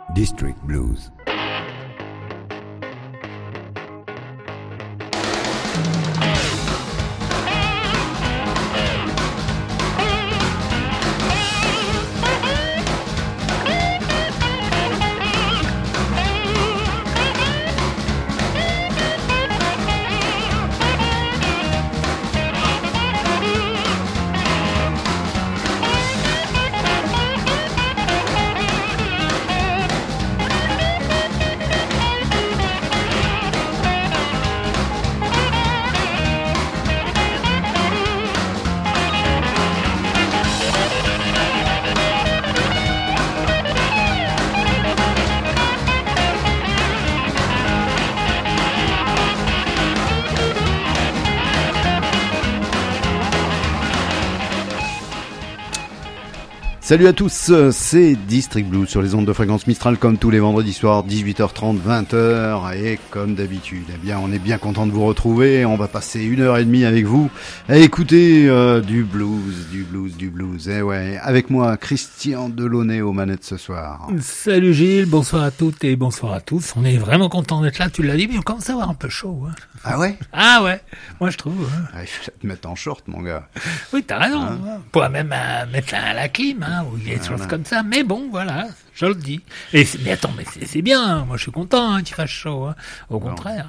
District Blues. Salut à tous, c'est District Blues sur les ondes de fréquence Mistral comme tous les vendredis soirs, 18h30, 20h et comme d'habitude, eh bien on est bien content de vous retrouver, on va passer 1h30 avec vous à écouter du blues, eh ouais, avec moi Christian Delaunay aux manettes ce soir. Salut Gilles, bonsoir à toutes et bonsoir à tous, on est vraiment content d'être là, tu l'as dit, mais on commence à avoir un peu chaud. Hein. Ah ouais? Ah ouais, moi je trouve. Hein. Ah, il faut te mettre en short mon gars. Oui, t'as raison, hein. On pourrait même mettre la clim, hein. Ou des choses comme ça, mais bon, voilà, je le dis. Mais attends, mais c'est bien, moi je suis content qu'il fasse chaud, hein. Au contraire.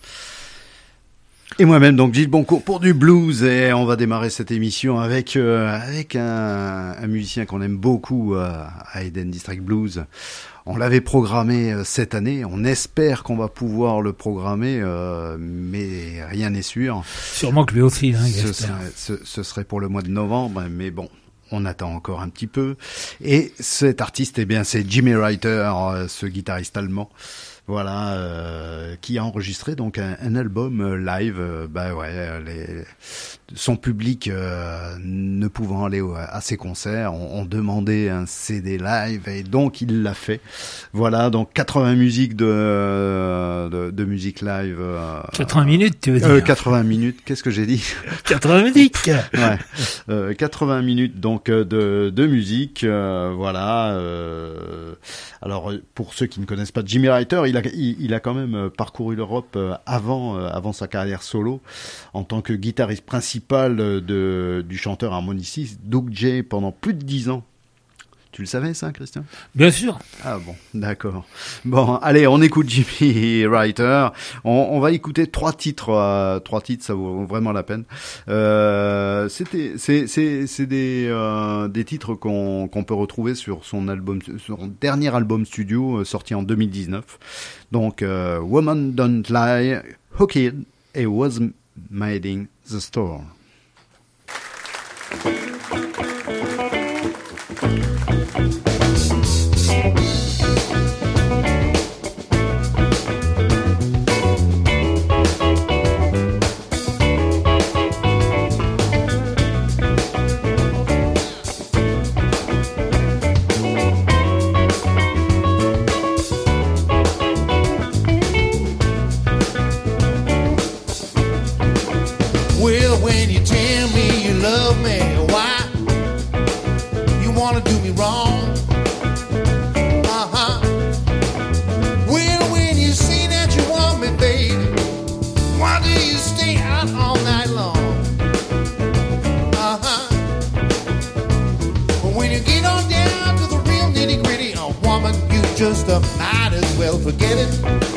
Et moi-même, donc Gilles Boncourt pour du blues, et on va démarrer cette émission avec un musicien qu'on aime beaucoup à Eden District Blues. On l'avait programmé cette année, on espère qu'on va pouvoir le programmer, mais rien n'est sûr. Sûrement que lui aussi, hein, ce serait pour le mois de novembre, mais bon. On attend encore un petit peu. Et cet artiste, eh bien, c'est Jimmy Reiter, ce guitariste allemand. Voilà, qui a enregistré donc un album live. Son public ne pouvant aller à ses concerts, on demandait un CD live et donc il l'a fait. Voilà, donc 80 musiques de musique live. 80 minutes, tu veux dire 80 minutes. Qu'est-ce que j'ai dit 80 musiques. Ouais. 80 minutes donc de musique. Voilà. Alors pour ceux qui ne connaissent pas Jimmy Reiter, il a quand même parcouru l'Europe avant sa carrière solo en tant que guitariste principal du chanteur harmoniciste Doug J pendant plus de 10 ans. Tu le savais ça, Christian? Bien sûr. Ah bon, d'accord. Bon, allez, on écoute Jimmy Reiter. On va écouter trois titres, ça vaut vraiment la peine. C'est des titres qu'on peut retrouver sur son dernier album studio sorti en 2019. Donc, Woman Don't Lie, Hooked et Was Minding the Store. Just might as well forget it.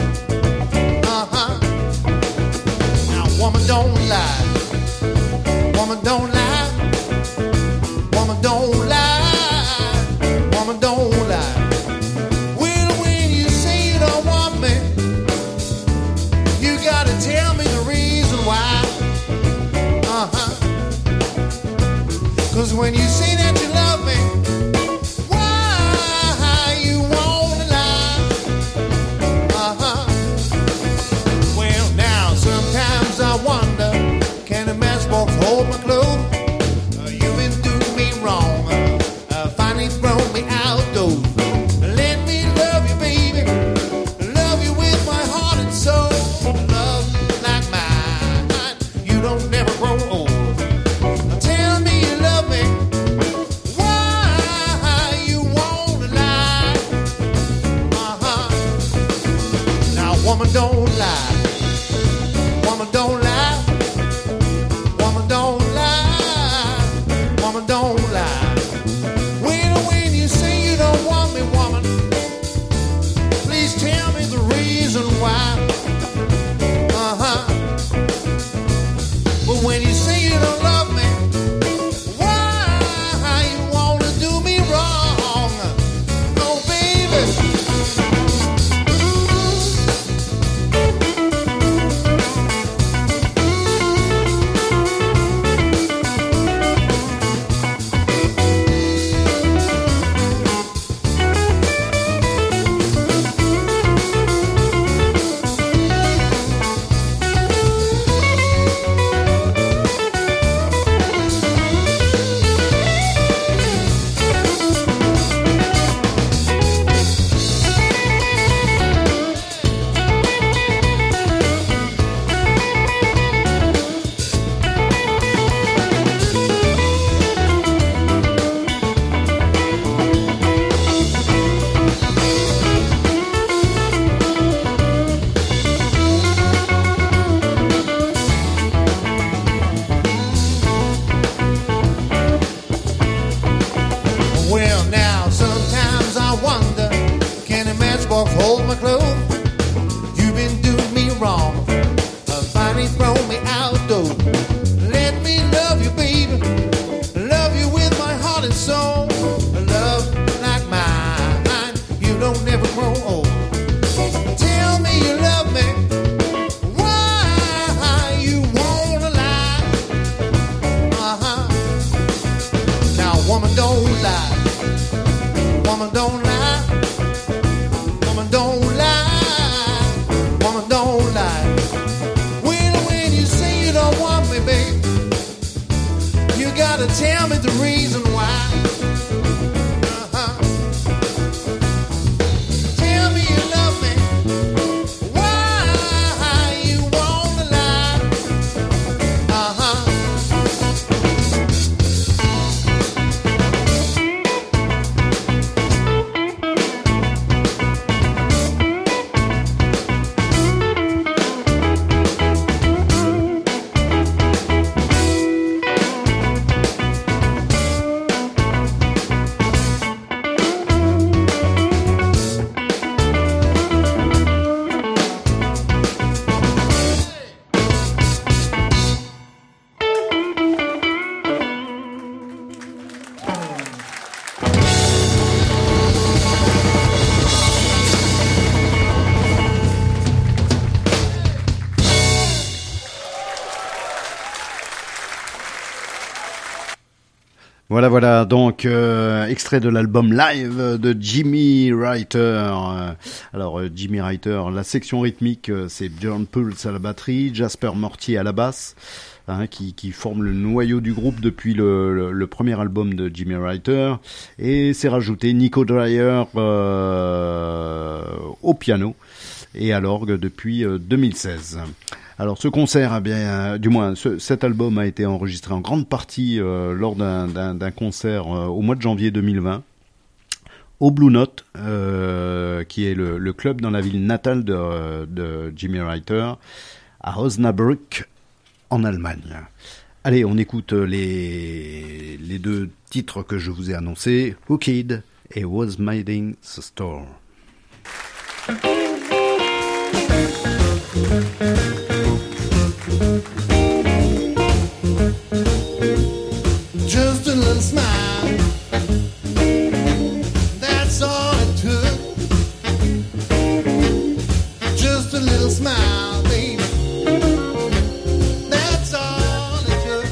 Now, woman don't lie. Woman don't lie. Woman don't lie. Woman don't lie. Well, when you say you don't want me, you gotta tell me the reason why. 'Cause when you say that you love me, I wonder, can a matchbox hold my clothes? You've been doing me wrong, finally thrown me outdoors. Let me love you, baby, love you with my heart and soul. Love like mine, you don't never grow old. Tell me you love me, gotta tell me the reason why. Tell me you love me. Why you wanna lie? Voilà, donc extrait de l'album live de Jimmy Writer. Alors Jimmy Writer, la section rythmique, c'est John Pulse à la batterie, Jasper Mortier à la basse, qui forme le noyau du groupe depuis le premier album de Jimmy Writer, et c'est rajouté Nico Dreyer au piano et à l'orgue depuis 2016. Alors ce concert, cet album a été enregistré en grande partie lors d'un concert au mois de janvier 2020 au Blue Note, qui est le club dans la ville natale de Jimmy Writer, à Osnabrück en Allemagne. Allez, on écoute les deux titres que je vous ai annoncés, Hooked et Was Minding the Store. Just a little smile, that's all it took. Just a little smile, baby, that's all it took.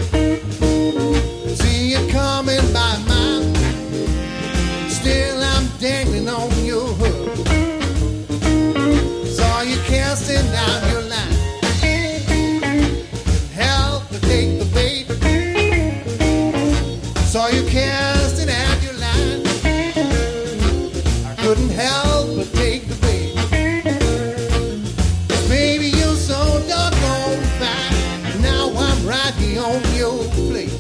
See you coming by mine, still I'm dangling on your hook. Saw you casting down your line, help to take the bait. Saw you casting out your line, I couldn't help but take the bait. Baby, you're so doggone fine, now I'm right here on your plate.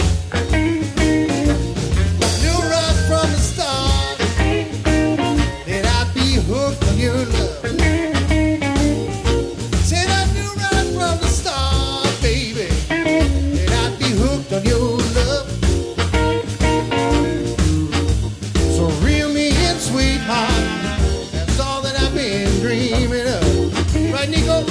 Knew right from the start that I'd be hooked on your love. Said I knew right from the start, baby, that I'd be hooked on your love. Sweetheart, that's all that I've been dreaming of. Right, Nico?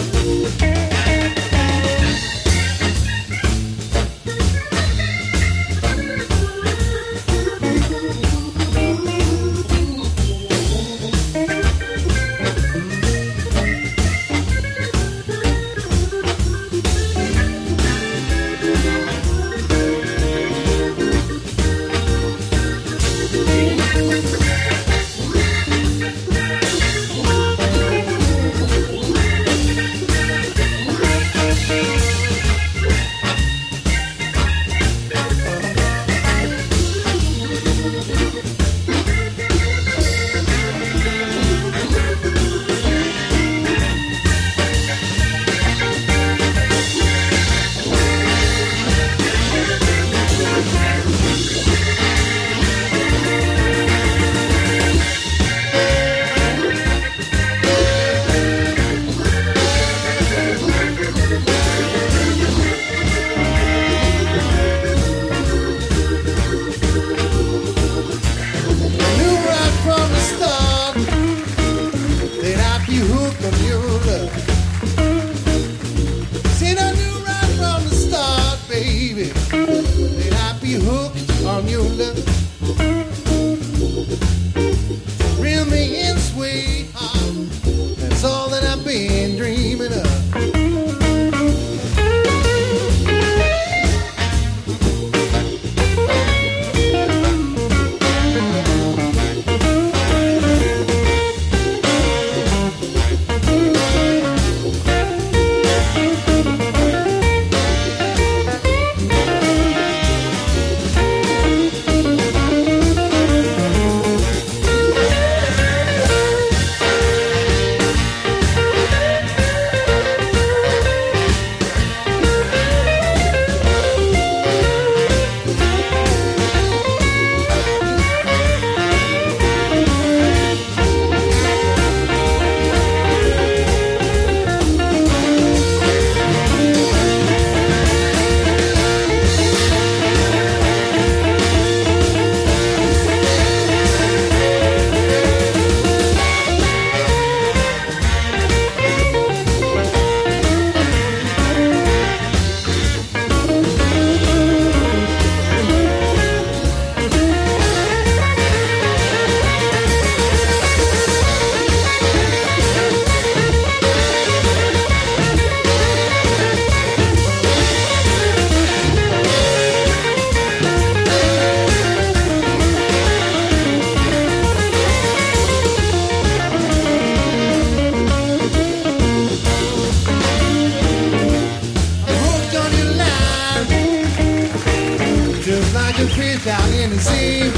fish out in the sea.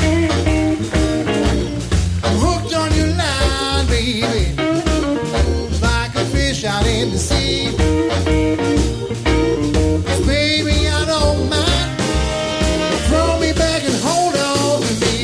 I'm hooked on your line, baby, like a fish out in the sea. 'Cause baby, I don't mind. Throw me back and hold on to me.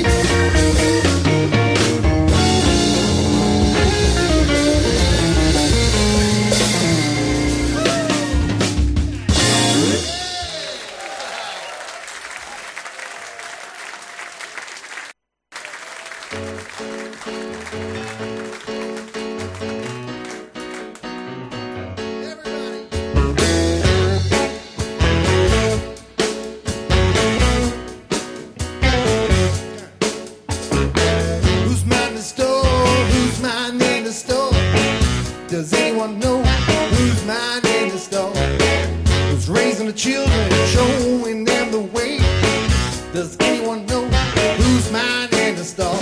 Who's minding the store? Who's minding the store? Does anyone know who's minding the store? Who's raising the children, showing them the way? Does anyone know who's minding the store?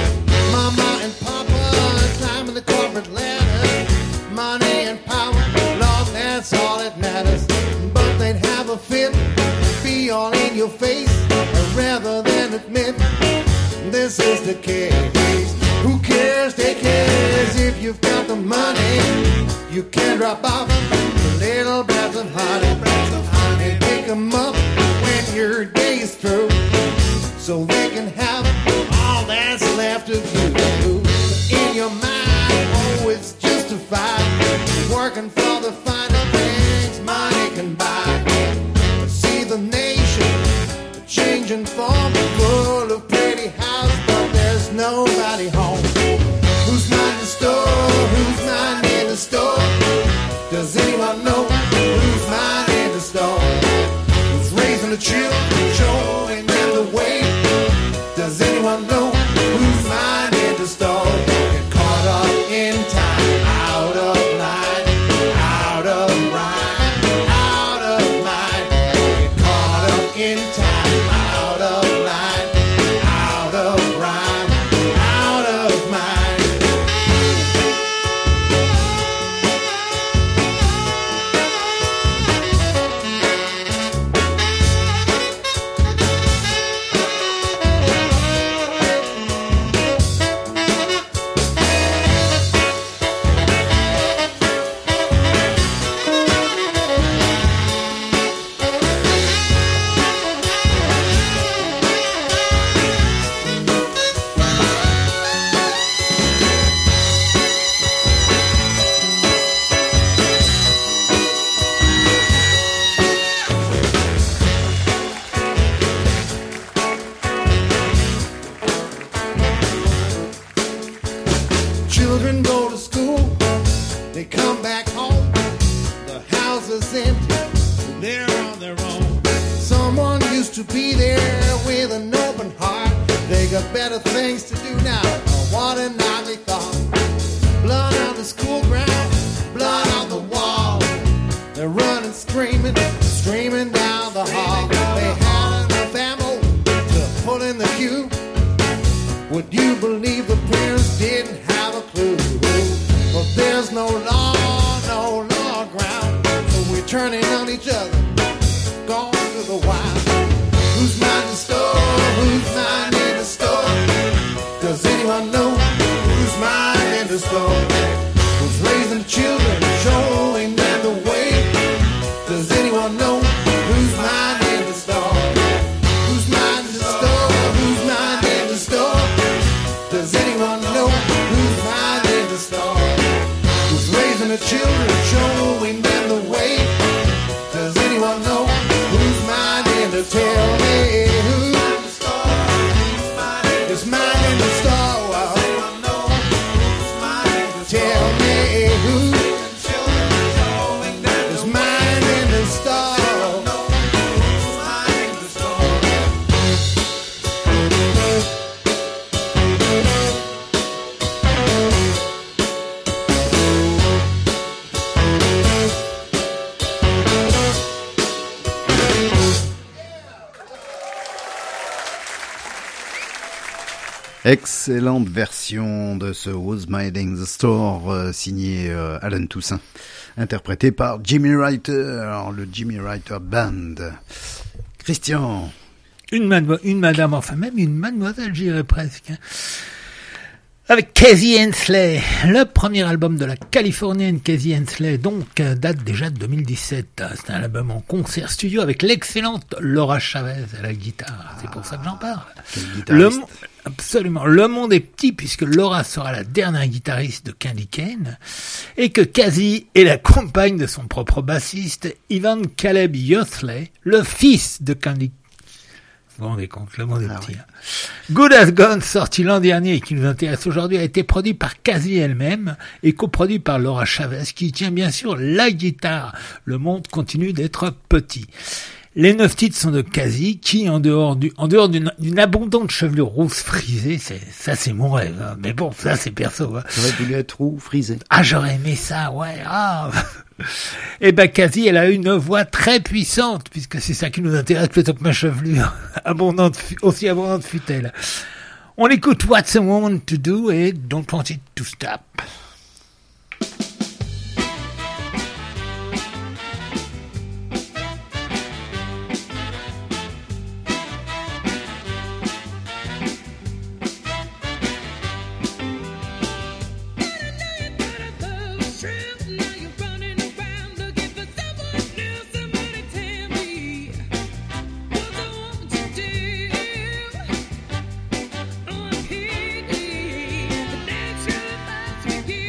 Mama and Papa climbing the corporate ladder. Money and power, Lord, that's all that matters. But they'd have a fit, be all in your face, rather than admit this is the case. Who cares? They cares if you've got the money. You can drop off a little breath of honey and pick 'em up when your day is through, so they can have all that's left of you. In your mind, oh, it's justified, working for the finer things money can buy. See the nation changing form, full of pretty houses, but there's nobody home. Who's minding the store? Who's minding the store? Does anyone know who's minding the store? Who's raising the children, showing them the way? Does anyone know who's minding the store? Get caught up in time, out of line, out of rhyme, out of mind. Get caught up in time, out of line, out of rhyme, out of mind. Children go to school, they come back home, the house is empty, they're on their own. Someone used to be there with an open heart. They got better things to do now. What an oddly thought. Blood on the school ground, blood on the wall. They're running, screaming, screaming down the hall. They had enough ammo to pull in the queue. Would you believe the parents didn't have a clue? But there's no law ground, so we're turning on each other, gone to the wild. Who's minding the store? Who's minding the store? Does anyone know who's minding the store? Who's raising the children, showing them the way? Does anyone know who's minding the store? Who's minding the store? Who's minding the store? Does anyone know who's minding the store? Who's raising the children, showing them the way? Does anyone know who's minding the tell me who is minding the store? Tell me who is minding the store? Excellente version de ce Who's Minding the Store signé Alan Toussaint, interprété par Jimmy Writer, le Jimmy Writer Band. Christian. une madame, enfin même une mademoiselle, j'irais presque. Avec Casey Hensley, le premier album de la Californienne Casey Hensley, donc date déjà de 2017. C'est un album en concert studio avec l'excellente Laura Chavez à la guitare. C'est pour ça que j'en parle. Absolument. Le monde est petit puisque Laura sera la dernière guitariste de Candy Kane et que Casey est la compagne de son propre bassiste Ivan Caleb Yosley, le fils de Candy Kane. Vous vous rendez compte, le monde est petit. Oui. Good As Gone, sorti l'an dernier et qui nous intéresse aujourd'hui, a été produit par Casey elle-même et coproduit par Laura Chavez, qui tient bien sûr la guitare. Le monde continue d'être petit. Les 9 titres sont de Casey, qui, en dehors d'une abondante chevelure rousse frisée, c'est mon rêve, hein. Mais bon, ça c'est perso, hein. J'aurais voulu être roux frisé. Ah, j'aurais aimé ça, ouais, ah. Et ben, Casey, elle a une voix très puissante, puisque c'est ça qui nous intéresse plutôt que ma chevelure. Aussi abondante fut-elle. On écoute What's a Woman to Do et Don't Want It to Stop. Forget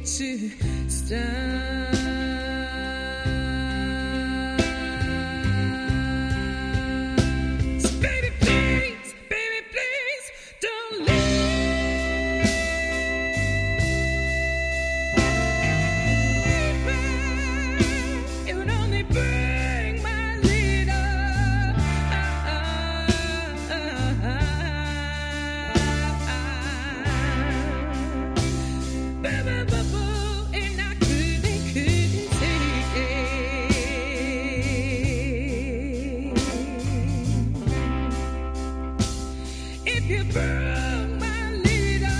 to stand. So baby, please, don't leave me. It would only bring my leader. Baby, bubble, and I couldn't take it. If you broke my leader,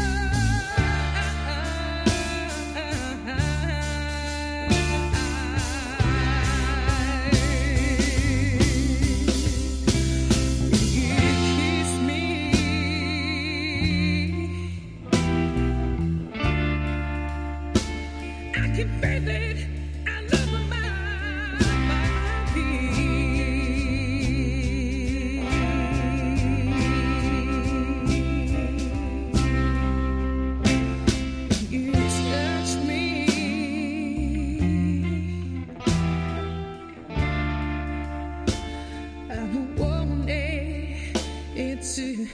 you kiss me. I can feel it. I love my you touch me. I want it to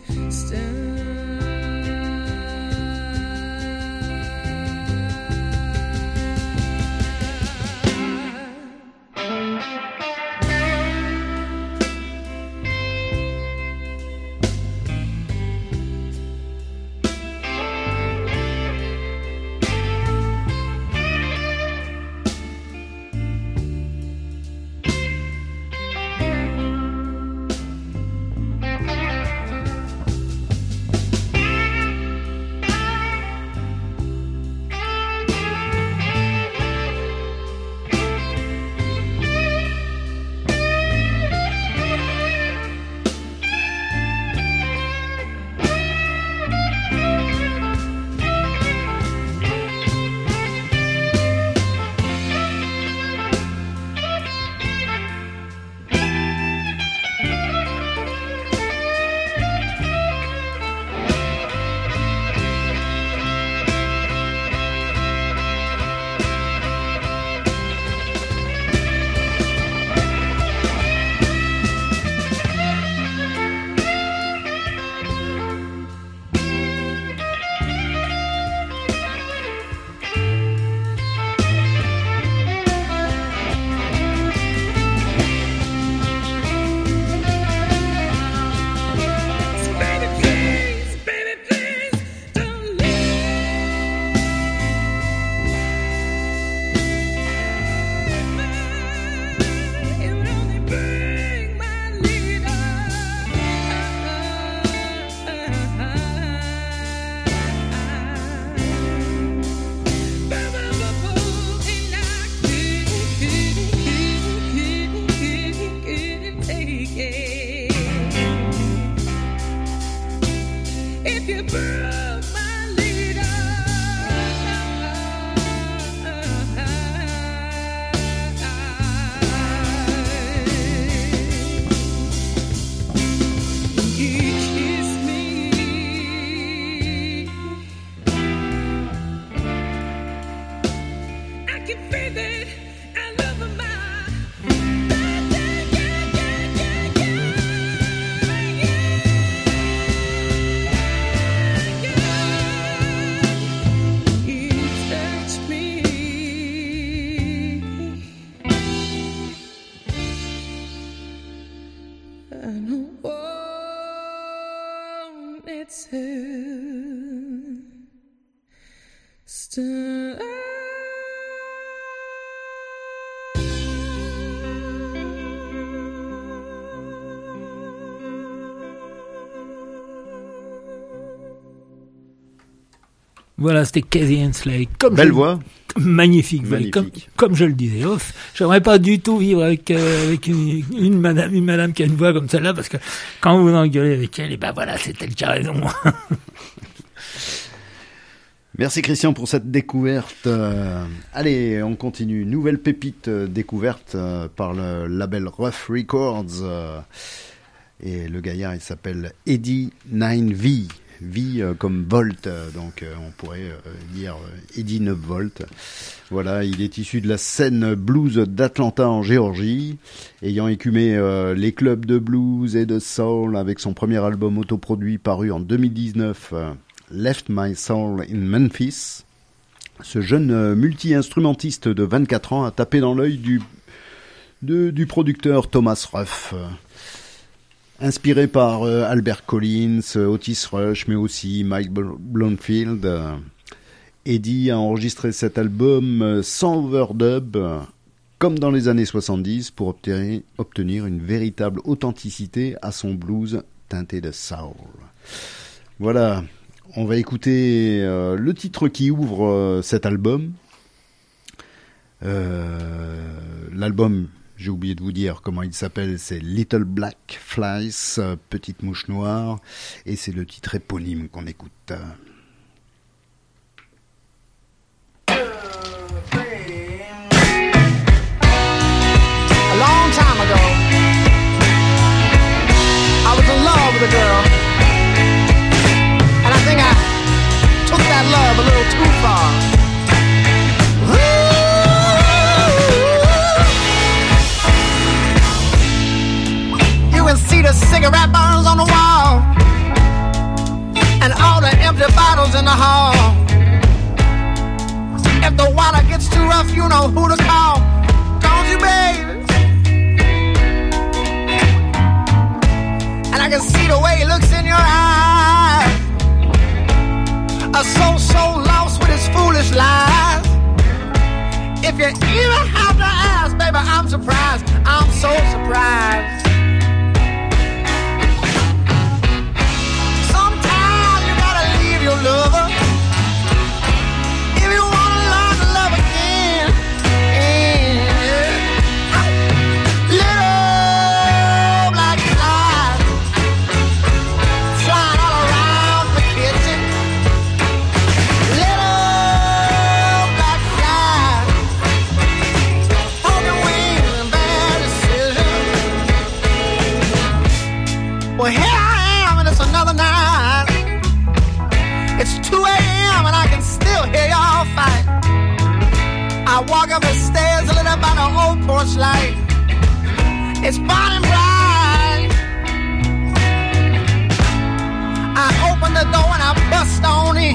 Voilà, c'était Casey Hensley. Belle voix. Magnifique. Comme je le disais off, j'aimerais pas du tout vivre avec une madame qui a une voix comme celle-là, parce que quand vous engueulez avec elle, et ben voilà, c'est elle qui a raison. Merci Christian pour cette découverte. Allez, on continue. Nouvelle pépite découverte par le label Rough Records. Et le gaillard, il s'appelle Eddie 9V. V comme Volt, donc on pourrait dire Eddie 9 Volt. Voilà, il est issu de la scène blues d'Atlanta en Géorgie, ayant écumé les clubs de blues et de soul avec son premier album autoproduit paru en 2019, Left My Soul in Memphis. Ce jeune multi-instrumentiste de 24 ans a tapé dans l'œil du producteur Thomas Ruff. Inspiré par Albert Collins, Otis Rush, mais aussi Mike Bloomfield, Eddie a enregistré cet album sans overdub, comme dans les années 70, pour obtenir une véritable authenticité à son blues teinté de soul. Voilà, on va écouter le titre qui ouvre cet album. L'album, j'ai oublié de vous dire comment il s'appelle, c'est Little Black Flies, Petite Mouche Noire, et c'est le titre éponyme qu'on écoute. A long time ago, I was in love with a girl, and I think I took that love a little too far. You can see the cigarette burns on the wall, and all the empty bottles in the hall. If the water gets too rough, you know who to call. Don't you, baby? And I can see the way he looks in your eyes. A soul so lost with his foolish lies. If you even have to ask, baby, I'm surprised. I'm so surprised. Sometimes you gotta leave your lover if you wanna learn to love again. Little black flies flying all around the kitchen. Little black flies, broken wings and bad decisions. Well, here I am, and it's another night. It's 2 a.m. and I can still hear y'all fight. I walk up the stairs lit up by the old porch light. It's burning bright. I open the door and I bust on in.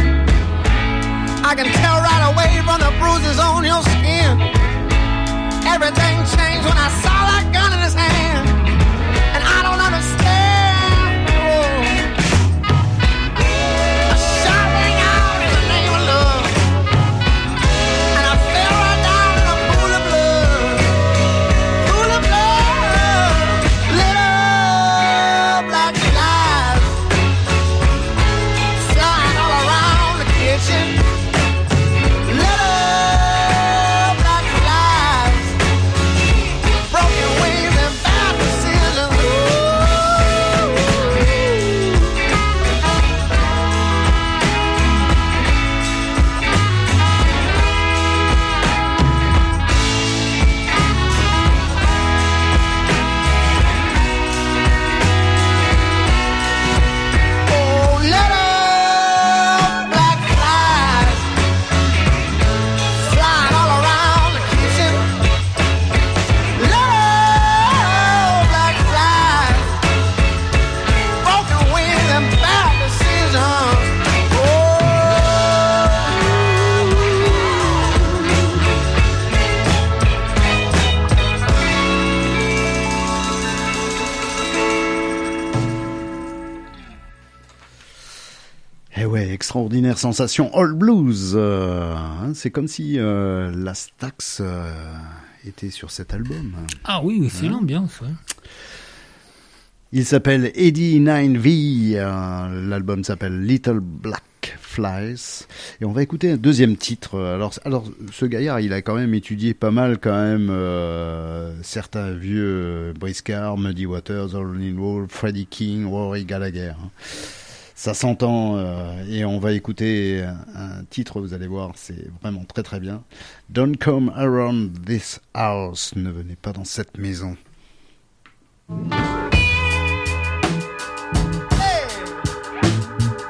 I can tell right away from the bruises on your skin. Everything changed when I saw that gun in his hand. And I don't understand. A shot rang out in the name of love, and I fell right down in a pool of blood. Pool of blood. Little black flies flying all around the kitchen. Little black flies, broken wings and bad decisions. Oh, little black flies flying all around the kitchen. Little black flies, broken wings and bad decisions. Eh ouais, extraordinaire sensation all blues. C'est comme si la Stax était sur cet album. Ah oui, c'est l'ambiance. Ouais. Il s'appelle Eddie 9V, l'album s'appelle Little Black Flies, et on va écouter un deuxième titre. Alors ce gaillard, il a quand même étudié pas mal quand même certains vieux Briscard, Muddy Waters, Howlin' Wolf, Freddie King, Rory Gallagher. Ça s'entend, et on va écouter un titre, vous allez voir, c'est vraiment très très bien. Don't come around this house, ne venez pas dans cette maison. Hey,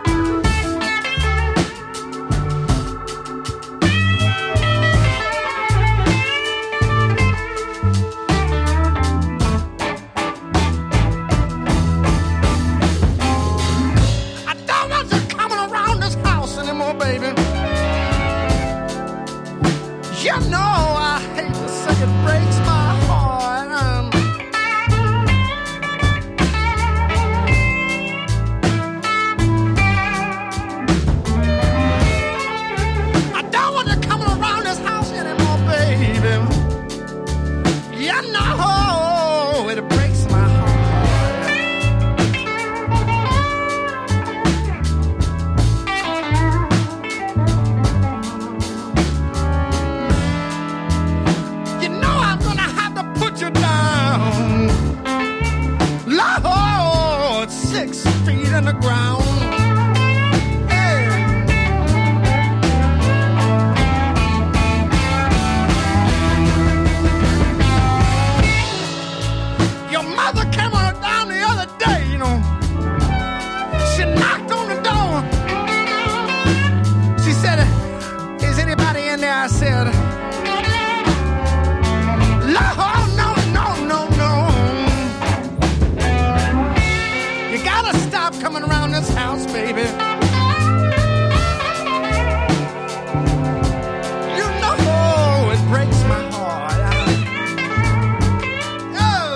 ground. Hey. Your mother came on down the other day, you know. She knocked on the door. She said, "Is anybody in there?" I said, "Lord, no, no, no, no. You gotta stop coming around this house, baby. You know it breaks my heart." Oh.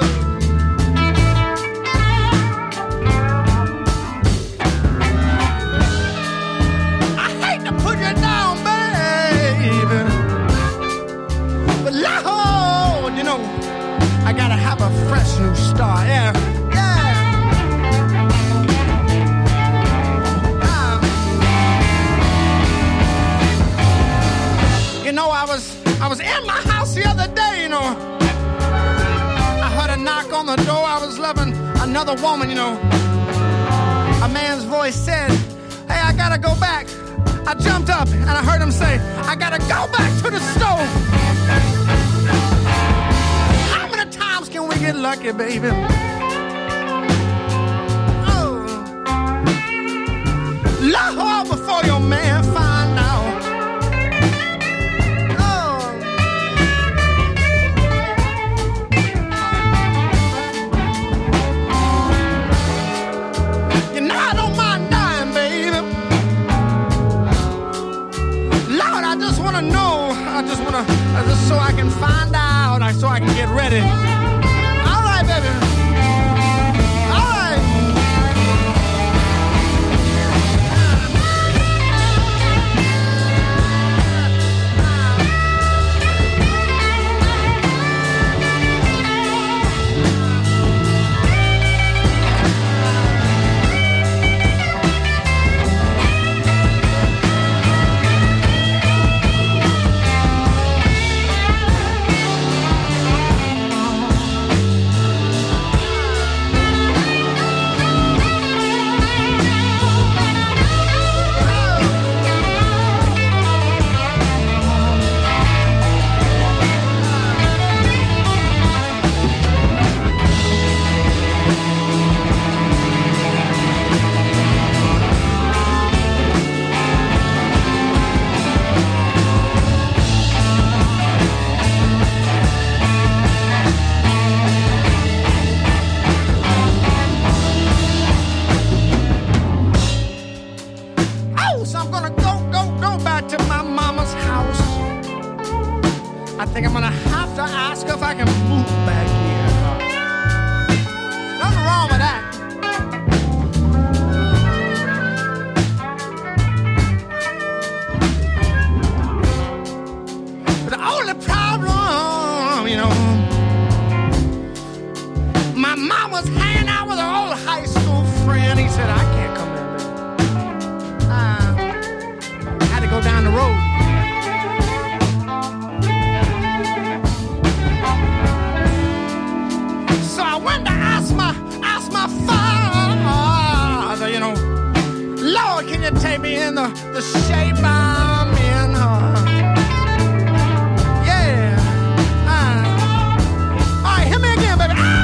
I hate to put you down, baby, but Lord, you know, I gotta have a fresh new start. Yeah, yeah. You know, I was in my house the other day. You know, I heard a knock on the door. I was loving another woman. You know, a man's voice said, "Hey, I gotta go back." I jumped up and I heard him say, "I gotta go back to the stove." How many times can we get lucky, baby? Oh, Lord, before your man find out. Oh, you know I don't mind dying, baby. Lord, I just wanna know. Just so I can find out, so I can get ready. All right, baby. All right. So I'm gonna go back to my mama's house. I think I'm gonna have to ask her if I can move back here. Nothing wrong with that. But the only problem, you know, my mom was hanging out with her old high school friend. He said, "I can't come in, baby. Had to go down the road." So I went to ask my father, you know, "Lord, can you take me in the shape I'm in?" Yeah. All right, hit me again, baby. Ow!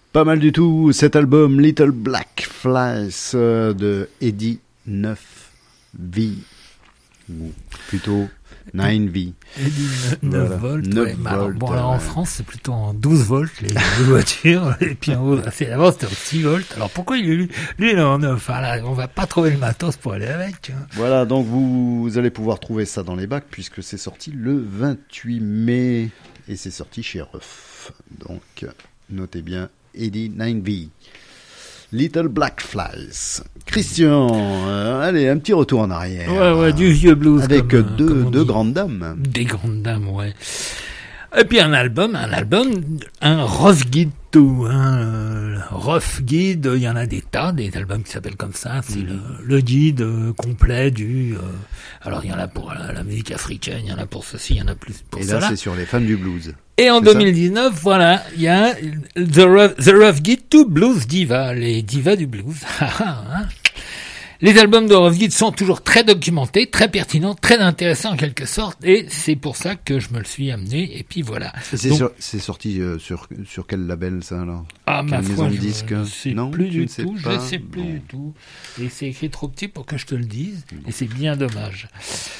Pas mal du tout, cet album Little Black Flies de Eddie 9V, ou plutôt 9V. Eddie 9 Voilà. volts. 9 Ouais, mais alors, volts, bon, alors en ouais. France, c'est plutôt en 12 volts, les voitures. Et puis en haut, avant, c'était en 6 volts. Alors pourquoi lui, il est en 9? Enfin, là, on va pas trouver le matos pour aller avec. Hein. Voilà, donc vous allez pouvoir trouver ça dans les bacs puisque c'est sorti le 28 mai et c'est sorti chez Ruff. Donc notez bien Eddie 9V. Little Black Flies. Christian, allez, un petit retour en arrière. Ouais, du vieux blues. Avec comme on deux dit. grandes dames. Des grandes dames, ouais. Et puis un album, un rough guide tout, rough guide, il y en a des tas, des albums qui s'appellent comme ça, c'est le guide complet du, alors il y en a pour la musique africaine, il y en a pour ceci, il y en a plus pour Et cela. là, c'est sur les fans du blues. Et en C'est ça 2019, voilà, il y a The Rough Guide to Blues Diva, les divas du blues. Les albums de Rough Guide sont toujours très documentés, très pertinents, très intéressants en quelque sorte, et c'est pour ça que je me le suis amené, et puis voilà. C'est sorti sur quel label ça alors? Ah, ma Quelle foi, maison de je disques? ne sais Non, plus tu du ne sais tout, je pas ne sais plus Bon. du tout. Et c'est écrit trop petit pour que je te le dise, et c'est bien dommage.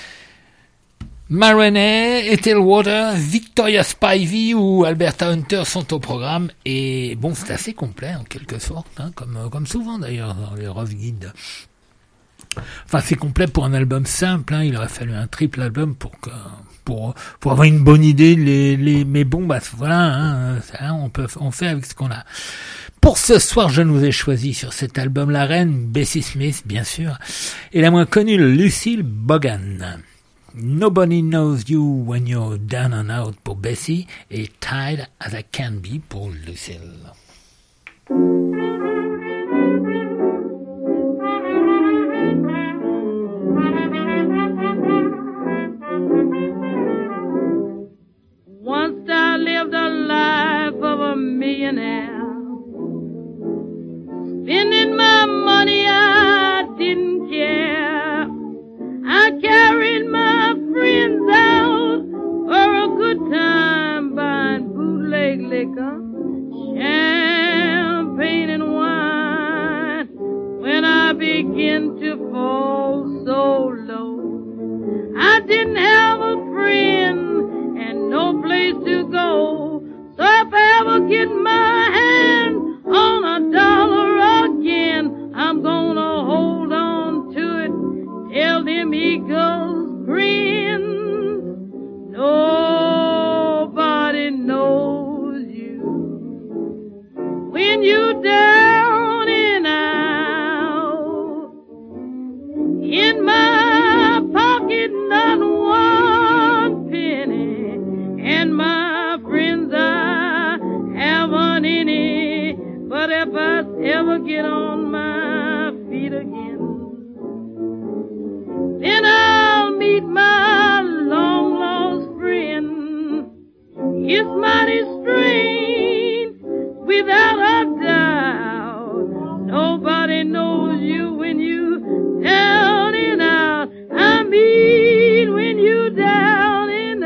Maroney, Ethelwater, Victoria Spivey ou Alberta Hunter sont au programme, et bon, c'est assez complet en quelque sorte, hein, comme souvent d'ailleurs dans les Rough Guides. Enfin, c'est complet pour un album simple, hein, il aurait fallu un triple album pour avoir une bonne idée, mais bon, bah, voilà, hein, on fait avec ce qu'on a. Pour ce soir, je nous ai choisi sur cet album la reine, Bessie Smith, bien sûr, et la moins connue, Lucille Bogan. Nobody Knows You When You're Down and Out pour Bessie et Tired as I Can Be pour Lucille. Once I lived a life of a millionaire, spending my money I didn't care. I carried my friends out for a good time, buying bootleg liquor, champagne and wine. When I began to fall so low, I didn't have a friend and no place to go. So if I ever get my hand on a dollar again, I'm gonna hold on to it till them eagles grin. Nobody knows you when you down and out. In my pocket, not one penny, and my friends I haven't any. But if I ever get on my feet again, then I'll meet my long lost friend. It's mighty strange, without a doubt. Nobody knows you when you down and out. I mean when you down and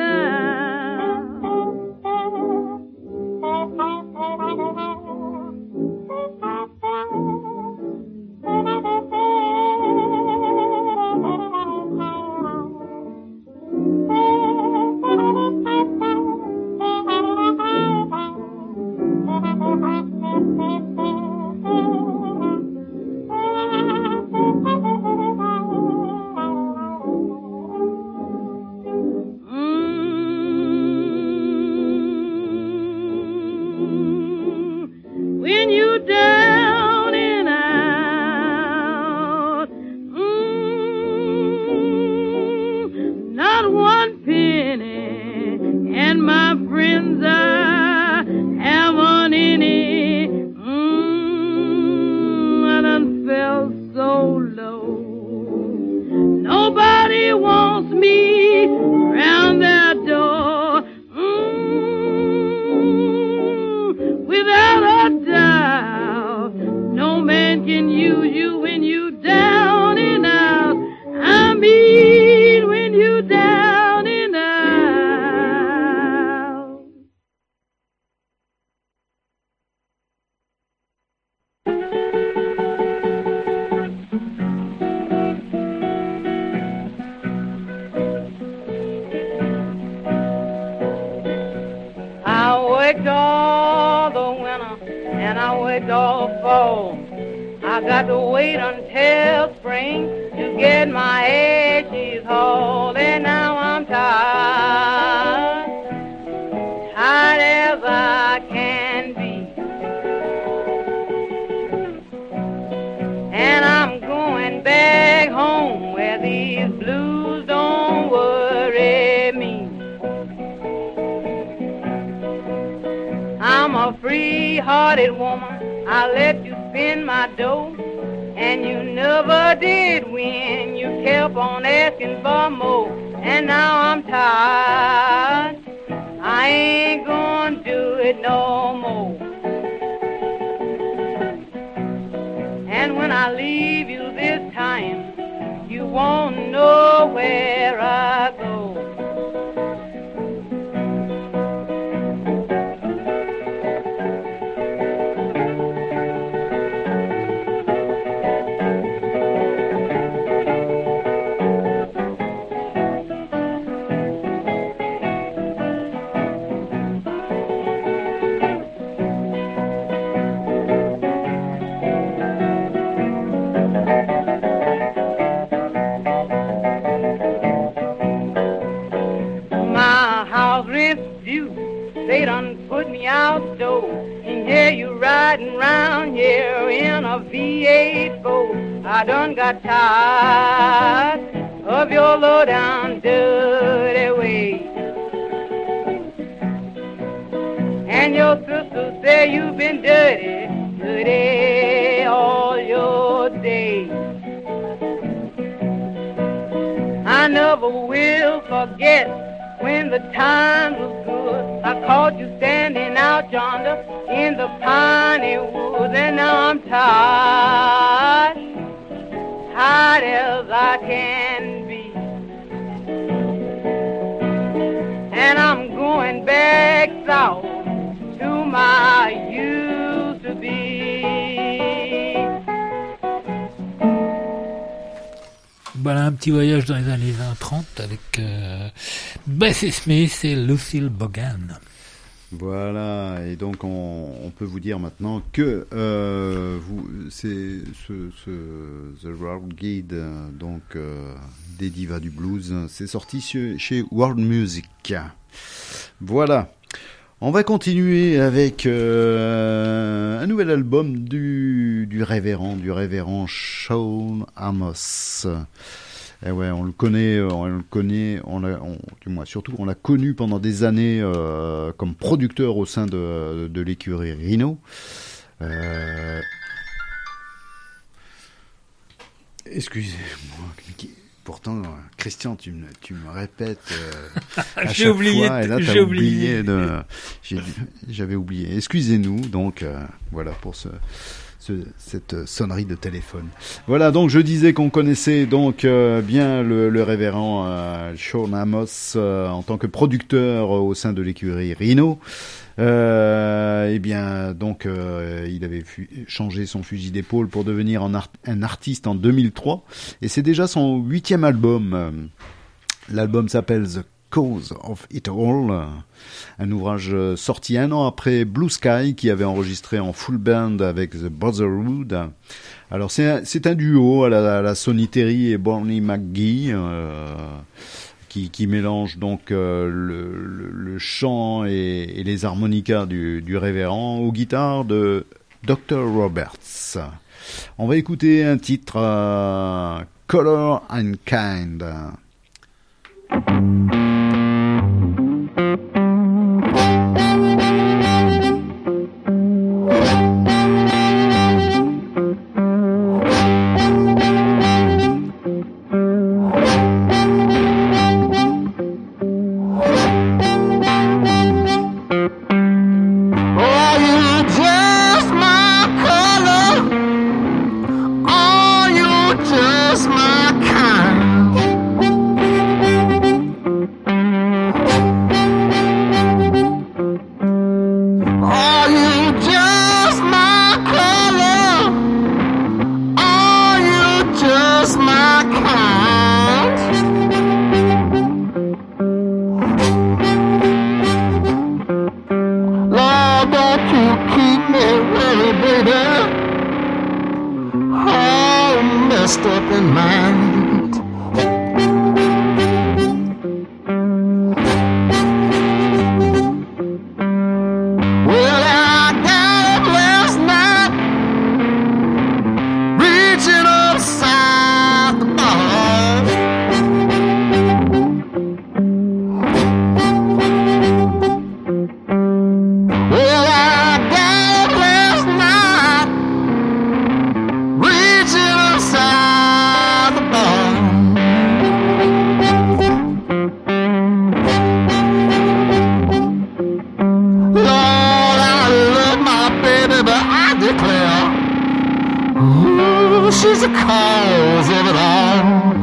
worked all the winter and I worked all the fall. I got to wait until spring to get my edges hauled, and now I'm tired, tired as I can be. And I'm going back home where these blues don't worry me. I'm a free-hearted woman, I let you spend my dough, and you never did win, you kept on asking for more, and now I'm tired, I ain't gonna do it no more. And when I leave you this time, you won't know where I go. They done put me outdoors, and here you riding round here in a V8 Ford. I done got tired of your low down dirty ways. And your sister say you've been dirty, dirty all your days. I never will forget when the times was good. I caught you standing out yonder in the piney woods, and now I'm tired, tired as I can be. And I'm going back south to my used to be. Voilà un petit voyage dans les années 20-30 avec Bessie Smith et Lucille Bogan. Voilà, et donc on peut vous dire maintenant que c'est The World Guide donc des divas du blues, c'est sorti chez World Music. Voilà. On va continuer avec un nouvel album du révérend Sean Amos. Et ouais, on le connaît, du moins surtout on l'a connu pendant des années comme producteur au sein de l'écurie Rhino. Excusez-moi. Pourtant, Christian, tu me répètes à j'ai chaque oublié, fois, et là j'ai oublié. J'avais oublié. Excusez-nous, donc voilà pour cette sonnerie de téléphone. Voilà, donc je disais qu'on connaissait donc bien le révérend Sean Amos en tant que producteur au sein de l'écurie Rhino. Eh bien, donc, il avait changé son fusil d'épaule pour devenir un artiste en 2003, et c'est déjà son 8e album. L'album s'appelle The Cause of It All, un ouvrage sorti un an après Blue Sky, qui avait enregistré en full band avec The Brotherhood. Alors, c'est un duo à la Sonny Terry et Barney McGee, qui mélange donc le chant et les harmonicas du révérend aux guitares de Dr. Roberts. On va écouter un titre, Color and Kind. Just my kind. me really, baby, all messed up in mind. Well, I got up last night, reaching upside the bar. Well, I got up last night, reaching upside the bar. Lord, I love my baby, but I declare, ooh, she's the cause of it all.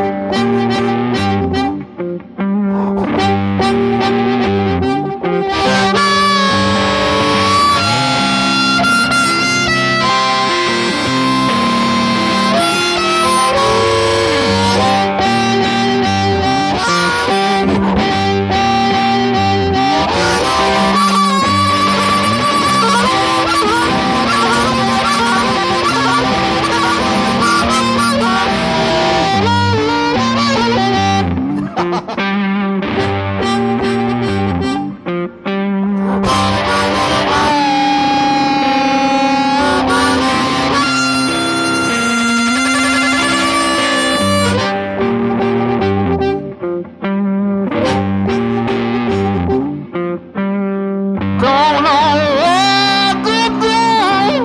Don't know what to do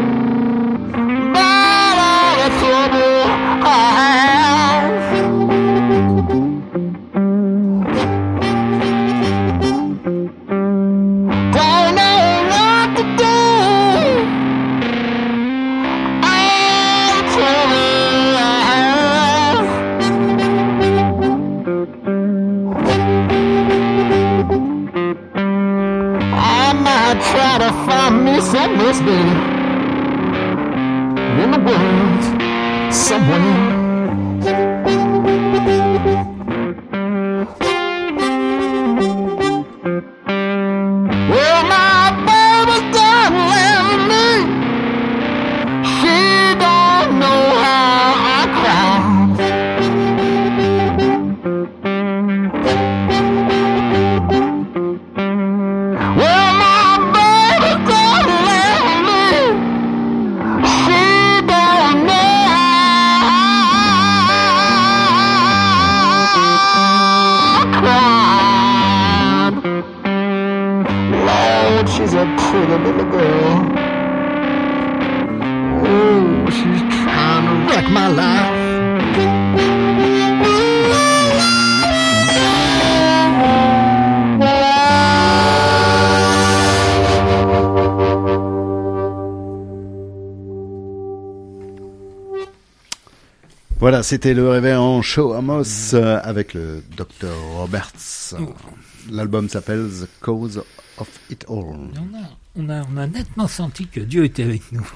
about all the trouble I have. Don't know what to do all the trouble I have. I might try to find me some misty in the world somewhere. Well, my baby's done left me. She don't know how I cry. Well, my baby done left me. She don't know how I cried. Lord, she's a pretty little girl. Oh, she's trying to wreck my life. Voilà, c'était le révérend Joe Amos avec le Dr. Roberts. L'album s'appelle The Cause of It All. On a nettement senti que Dieu était avec nous.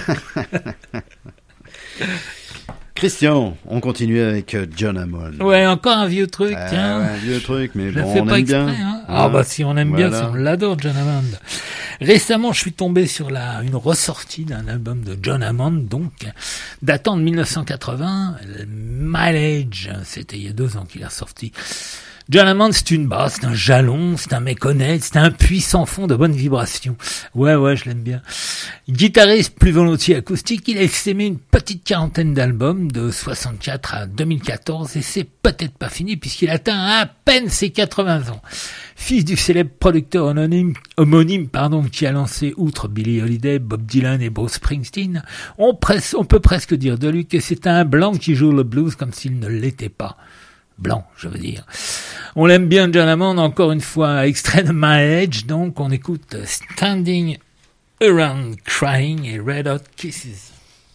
Christian, on continue avec John Hammond. Ouais, encore un vieux truc, tiens. Ouais, un vieux truc, mais Je bon, le fais on pas aime exprès, bien. hein. Ah bah si on aime bien, Voilà. si on l'adore, John Hammond. Récemment, je suis tombé sur une ressortie d'un album de John Hammond, donc, datant de 1980, Mileage, c'était il y a 2 ans qu'il a sorti. John Hammond, c'est une basse, c'est un jalon, c'est un mec honnête, c'est un puissant fond de bonne vibration. Ouais, je l'aime bien. Guitariste plus volontiers acoustique, il a essaimé une petite quarantaine d'albums de 64 à 2014 et c'est peut-être pas fini puisqu'il atteint à peine ses 80 ans. Fils du célèbre producteur homonyme, qui a lancé, outre Billie Holiday, Bob Dylan et Bruce Springsteen, on peut presque dire de lui que c'est un blanc qui joue le blues comme s'il ne l'était pas. Blanc, je veux dire. On l'aime bien, John Hammond, encore une fois, extrait de My Age, donc on écoute Standing Around Crying et Red Hot Kisses.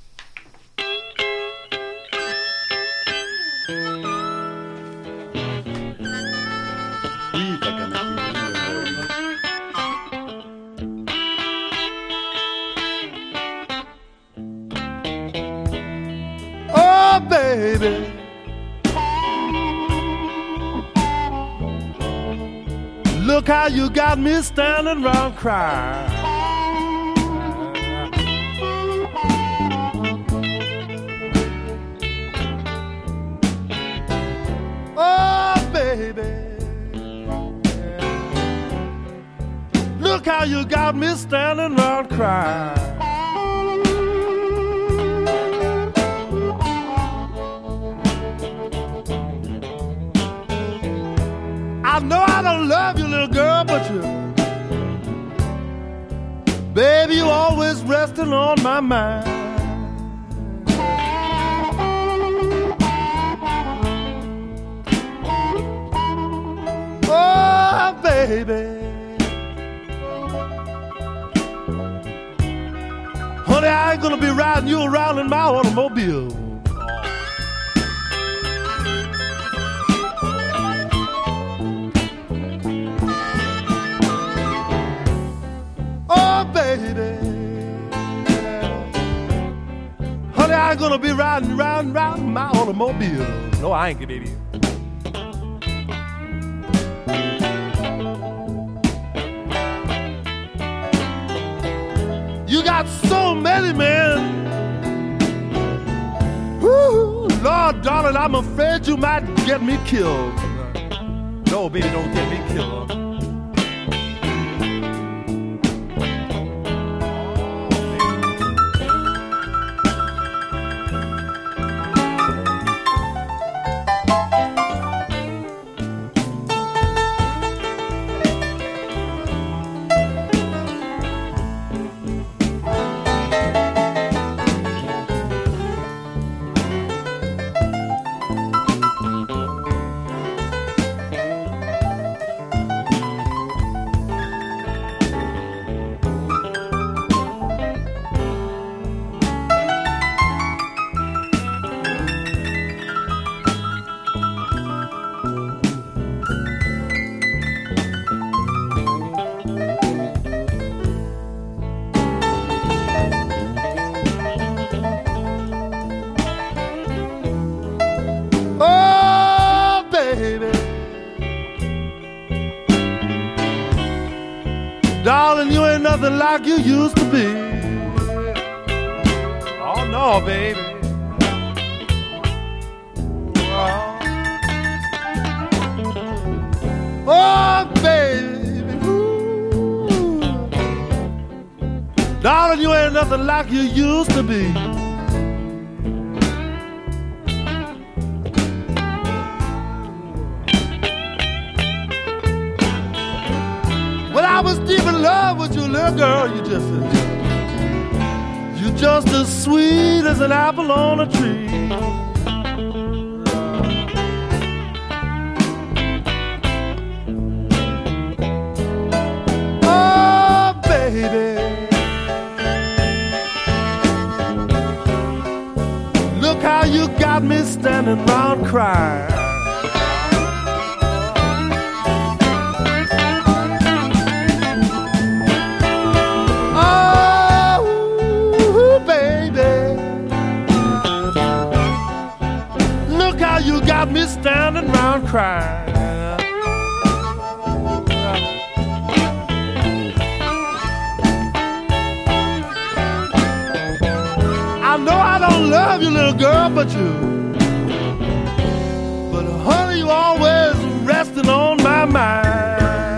Oh, baby. Look how you got me standing around crying. how you got me standing around crying. I know I don't love you, little girl, but you, baby, you always resting on my mind. Oh, baby, honey, I ain't gonna be riding you around in my automobile. Oh, baby, honey, I ain't gonna be riding round in my automobile. No, I ain't, baby. You got so many men. Woo, Lord, darling, I'm afraid you might get me killed. No, baby, don't get me killed. Darling, you ain't nothing like you used to be. Oh, no, baby. Oh, baby. Ooh. Darling, you ain't nothing like you used to be. I was deep in love with you, little girl. You're just as sweet as an apple on a tree. Oh, baby, look how you got me standing round crying. You got me standing around crying. I know I don't love you, little girl, but honey, you always resting on my mind.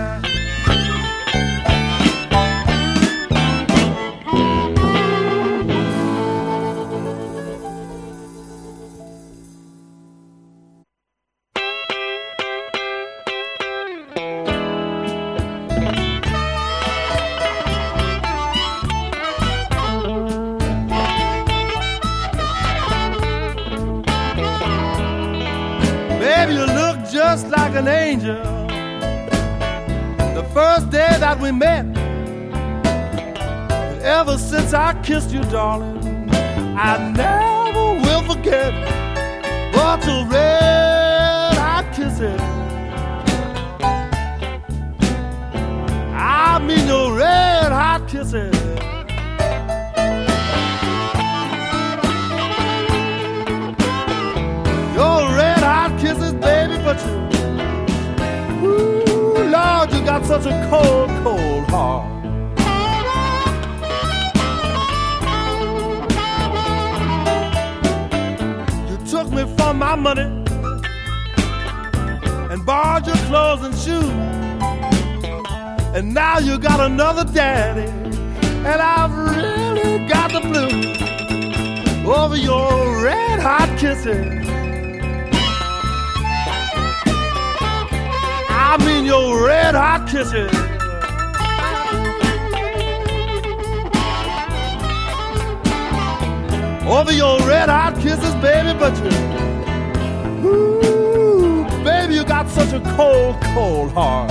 You look just like an angel. The first day that we met, and ever since I kissed you, darling, I never will forget what your red-hot kisses. I mean your red-hot kisses. Your red-hot kisses, baby, but you, ooh, Lord, you got such a cold, cold heart. You took me for my money and borrowed your clothes and shoes, and now you got another daddy, and I've really got the blues over your red hot kisses. I mean your red hot kisses. Over your red hot kisses, baby, but you, ooh, baby, you got such a cold, cold heart.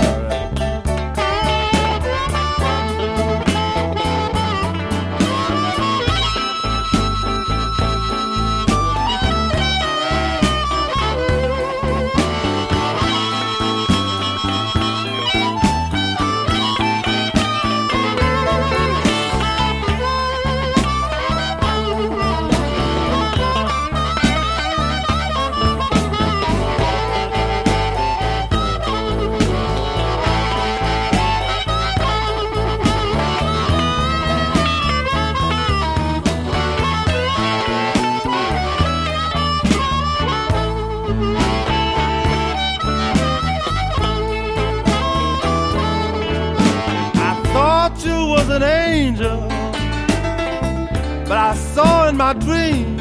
An angel, but I saw in my dreams.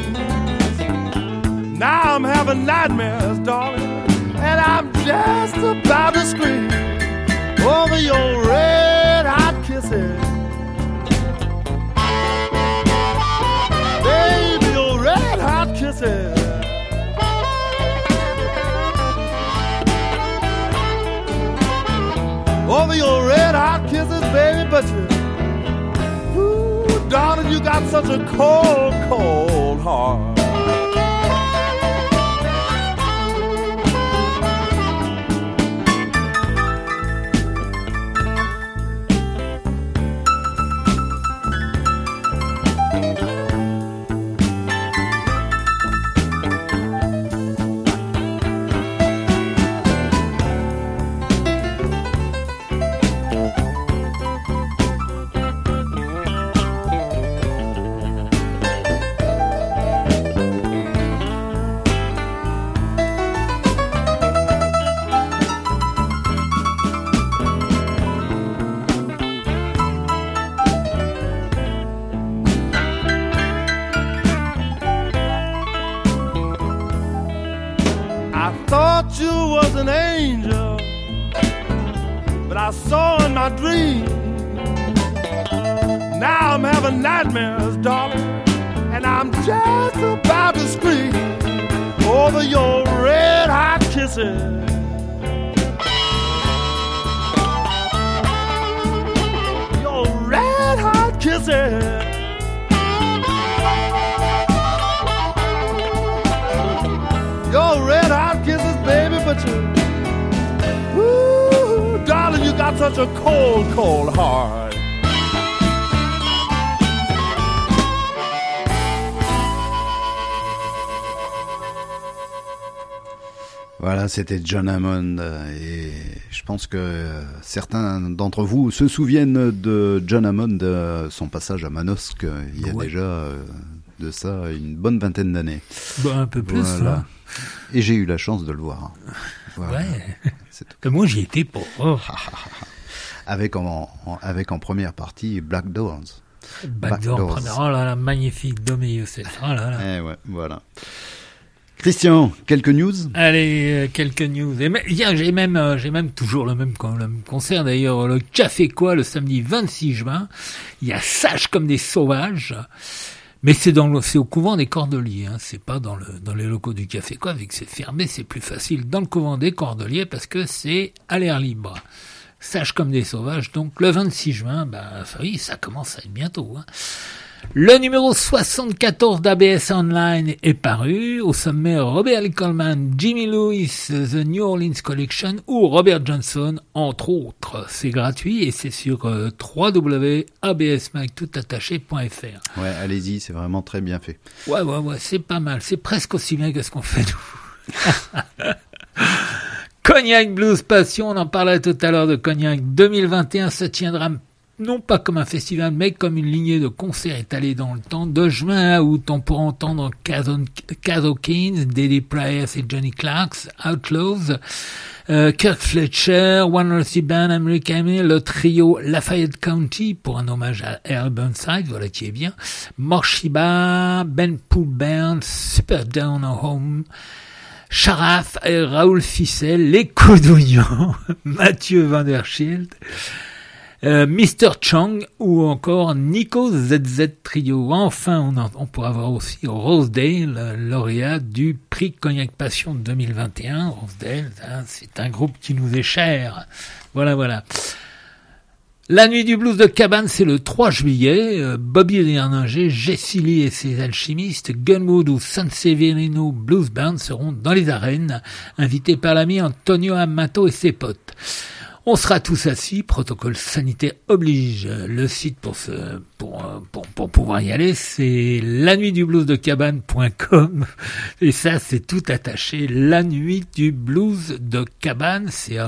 Now I'm having nightmares, darling, and I'm just about to scream over your red hot kisses. Baby, your red hot kisses. Over your red hot kisses, baby, but you, darling, you got such a cold, cold heart. You was an angel, but I saw in my dreams. Now I'm having nightmares, darling, and I'm just about to scream over your red hot kisses. Your red hot kisses. Your red hot kisses, baby, but you, ooh, darling, you got such a cold, cold heart. Voilà, c'était John Hammond et je pense que certains d'entre vous se souviennent de John Hammond, de son passage à Manosque il y a déjà de ça une bonne vingtaine d'années. Bon, un peu plus. Voilà. Hein. Et j'ai eu la chance de le voir. Voilà. Ouais. Moi, j'y étais pas. Oh. Avec en première partie Black Doors. Black Doors. Première. Oh là là, magnifique, Dom et Youssef. Oh là là. Eh ouais, voilà. Christian, quelques news? Allez, quelques news. Et j'ai même toujours le même concert d'ailleurs, le Café Quoi, le samedi 26 juin. Il y a Sage comme des sauvages. Mais c'est au couvent des Cordeliers, hein. C'est pas dans les locaux du Café Quoi, vu que c'est fermé, c'est plus facile dans le couvent des Cordeliers parce que c'est à l'air libre. Sage comme des sauvages, donc le 26 juin, oui, ça commence à être bientôt, hein. Le numéro 74 d'ABS Online est paru. Au sommet, Robert Lee Coleman, Jimmy Lewis, The New Orleans Collection ou Robert Johnson, entre autres. C'est gratuit et c'est sur www.absmagtoutattaché.fr. Ouais, allez-y, c'est vraiment très bien fait. Ouais, c'est pas mal. C'est presque aussi bien que ce qu'on fait nous. Cognac Blues Passion, on en parlait tout à l'heure de Cognac 2021, se tiendra non pas comme un festival, mais comme une lignée de concerts étalés dans le temps. De juin à août, on pourra entendre Kaz O'Kane, Daddy Price et Johnny Clark's Outlaws, Kirk Fletcher, One Rusty Band, American Emily, le trio Lafayette County pour un hommage à Earl Burnside, voilà qui est bien, Morshiba, Ben Poole Band, Super Down Home, Sharaf et Raoul Ficel, les Coudouillons, Mathieu Van der Schild, Mr. Chang ou encore Nico ZZ Trio. Enfin, on pourra voir aussi Rosedale, lauréat du prix Cognac Passion 2021. Rosedale, c'est un groupe qui nous est cher. Voilà. La nuit du blues de Cabane, c'est le 3 juillet. Bobby Rianinger, Jesse Lee et ses alchimistes, Gunwood ou San Severino Blues Band seront dans les arènes, invités par l'ami Antonio Amato et ses potes. On sera tous assis, protocole sanitaire oblige. Le site pour pouvoir y aller, c'est lanuitdubluesdecabane.com. Et ça, c'est tout attaché. Lanuitdubluesdecabane,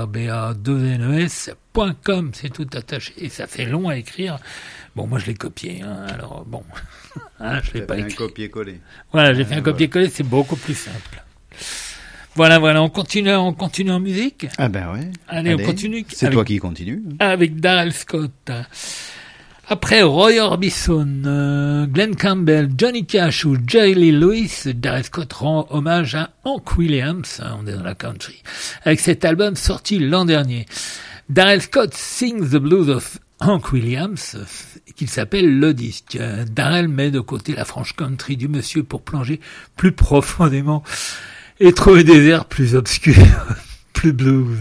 CABA2NES.com. C'est tout attaché. Et ça fait long à écrire. Bon, moi, je l'ai copié, alors, bon. Je l'ai pas écrit. Un copier-coller. Voilà, j'ai fait un copier-coller, c'est beaucoup plus simple. Voilà, on continue en musique. Ah ben ouais. Allez, on continue. C'est toi qui continue. Avec Darrell Scott. Après Roy Orbison, Glenn Campbell, Johnny Cash ou Jerry Lee Lewis, Darrell Scott rend hommage à Hank Williams, on est dans la country, avec cet album sorti l'an dernier. Darrell Scott sings the blues of Hank Williams, qu'il s'appelle le disque. Darrell met de côté la franche country du monsieur pour plonger plus profondément et trouver des airs plus obscurs, plus blues.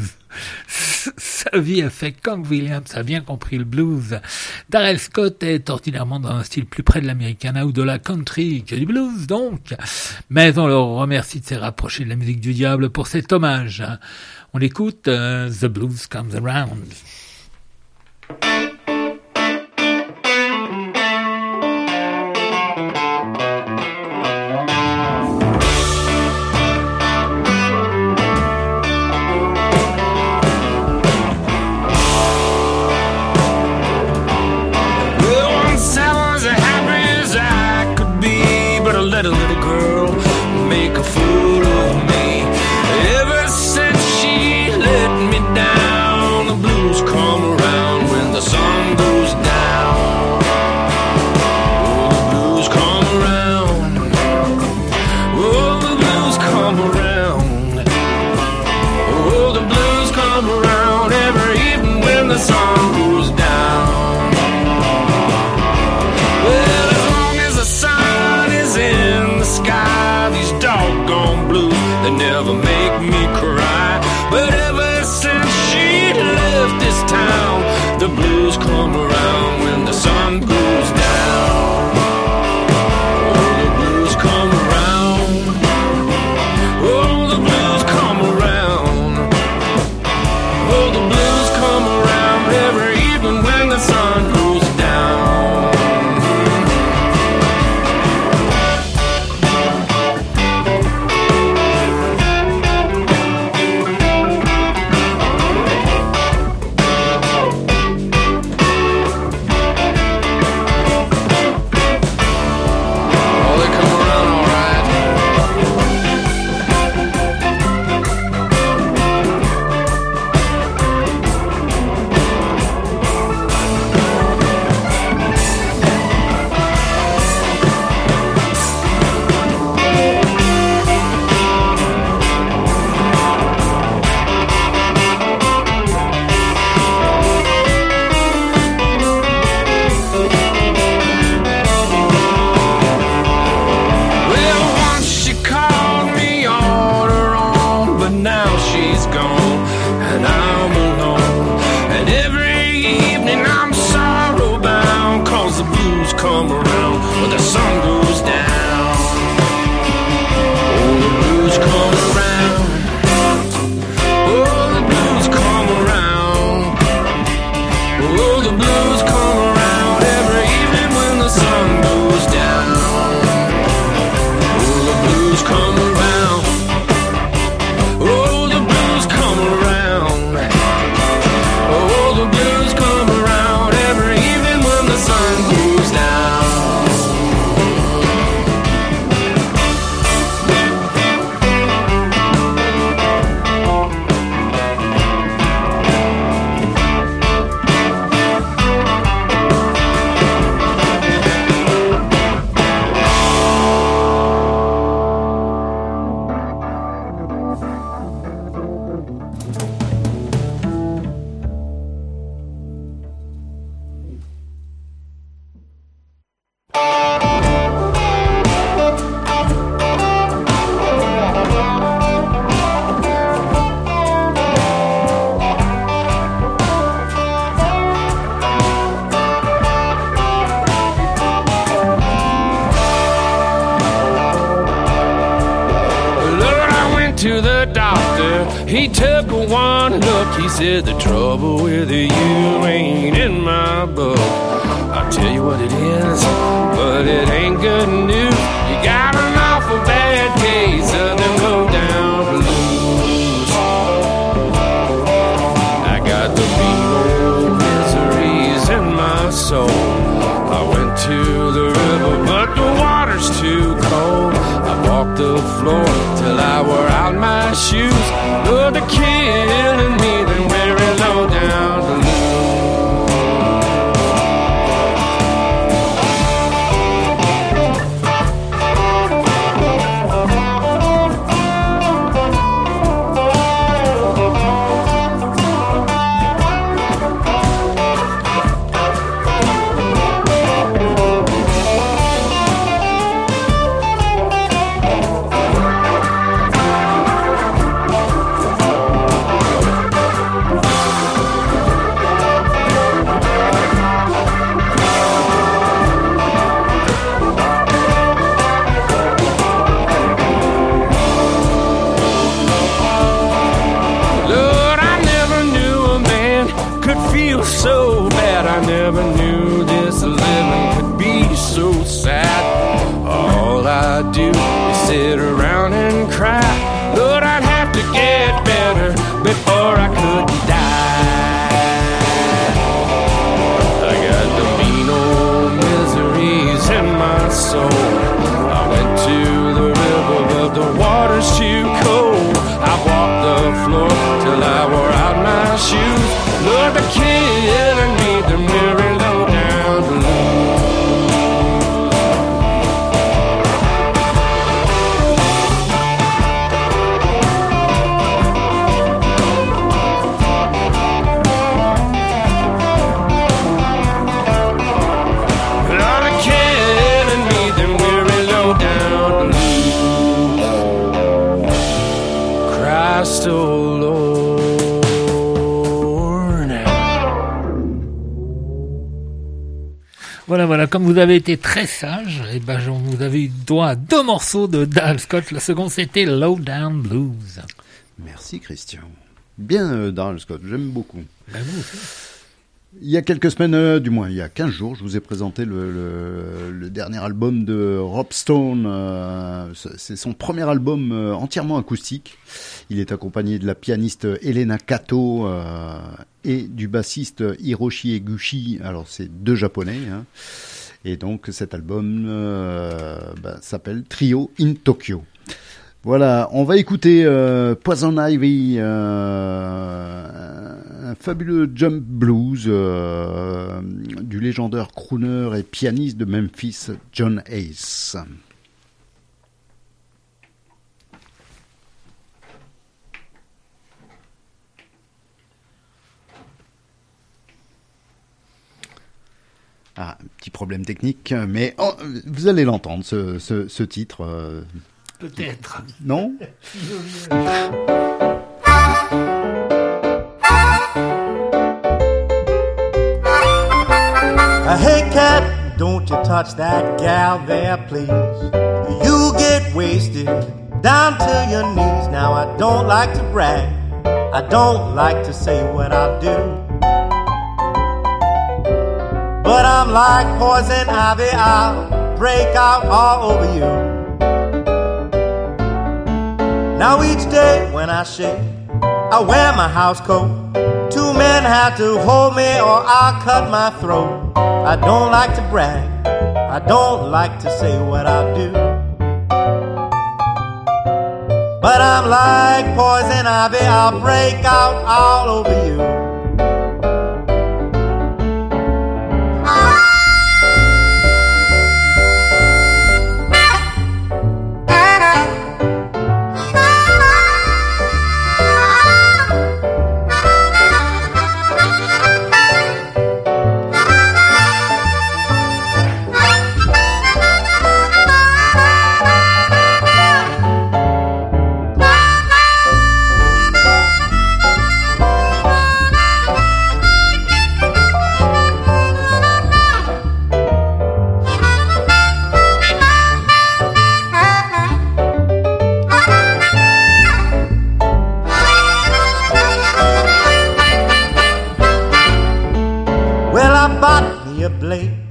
Sa vie a fait qu'Hank Williams a bien compris le blues. Darrell Scott est ordinairement dans un style plus près de l'Americana ou de la country que du blues, donc. Mais on le remercie de s'être rapproché de la musique du diable pour cet hommage. On écoute The Blues Comes Around. Let a little girl make a fool of me. Ever since she let me down, the blues come around when the sun goes down. Oh, the blues come around. Oh, the blues come around. Oh, the blues come around every evening when the sun goes down. Well, as long as the sun is in the sky, these doggone blues, they never make me cry. But ever since she left this town, the blues come around when the sun goes down. Oh, the blues come around. Oh, the blues come around. Oh, the blues come around every to the doctor. He took one look. He said, the trouble with you ain't in my book. I'll tell you what it is, but it ain't good news. You got an awful bad case of them low down blues. I got the mean old miseries in my soul. I went to the river, but the water's too cold. I walked the floor till I wore out my shoes. Lord, they're killing me, then wearing low down blues. So bad, I never knew this living could be so sad. All I do is sit around and cry. Lord, I'd have to get better before I could die. I got the mean old miseries in my soul. I went to the river, but the water's too cold. I walked the floor till I wore out my shoes. Lord, the killing me, the very low down blues. Lord, the killing me, the very low down blues. Christ, oh Lord. Voilà, comme vous avez été très sage, et ben, vous avez eu droit à 2 morceaux de Darrell Scott. Le second, c'était Low Down Blues. Merci Christian. Bien Darrell Scott, j'aime beaucoup. Ben, vous aussi. Il y a quelques semaines, du moins il y a 15 jours, je vous ai présenté le dernier album de Rob Stone. C'est son premier album entièrement acoustique. Il est accompagné de la pianiste Elena Kato et du bassiste Hiroshi Eguchi. Alors c'est 2 japonais. Hein. Et donc cet album s'appelle Trio in Tokyo. Voilà, on va écouter Poison Ivy, un fabuleux jump blues du légendaire crooner et pianiste de Memphis, John Hayes. Ah, un petit problème technique, mais vous allez l'entendre, ce titre. Peut-être. Non? Hey cat, don't you touch that gal there, please. You get wasted down to your knees. Now I don't like to brag, I don't like to say what I'll do, but I'm like poison ivy, I'll break out all over you. Now each day when I shake, I wear my house coat. 2 men have to hold me or I'll cut my throat. I don't like to brag, I don't like to say what I'll do, but I'm like poison ivy, I'll break out all over you.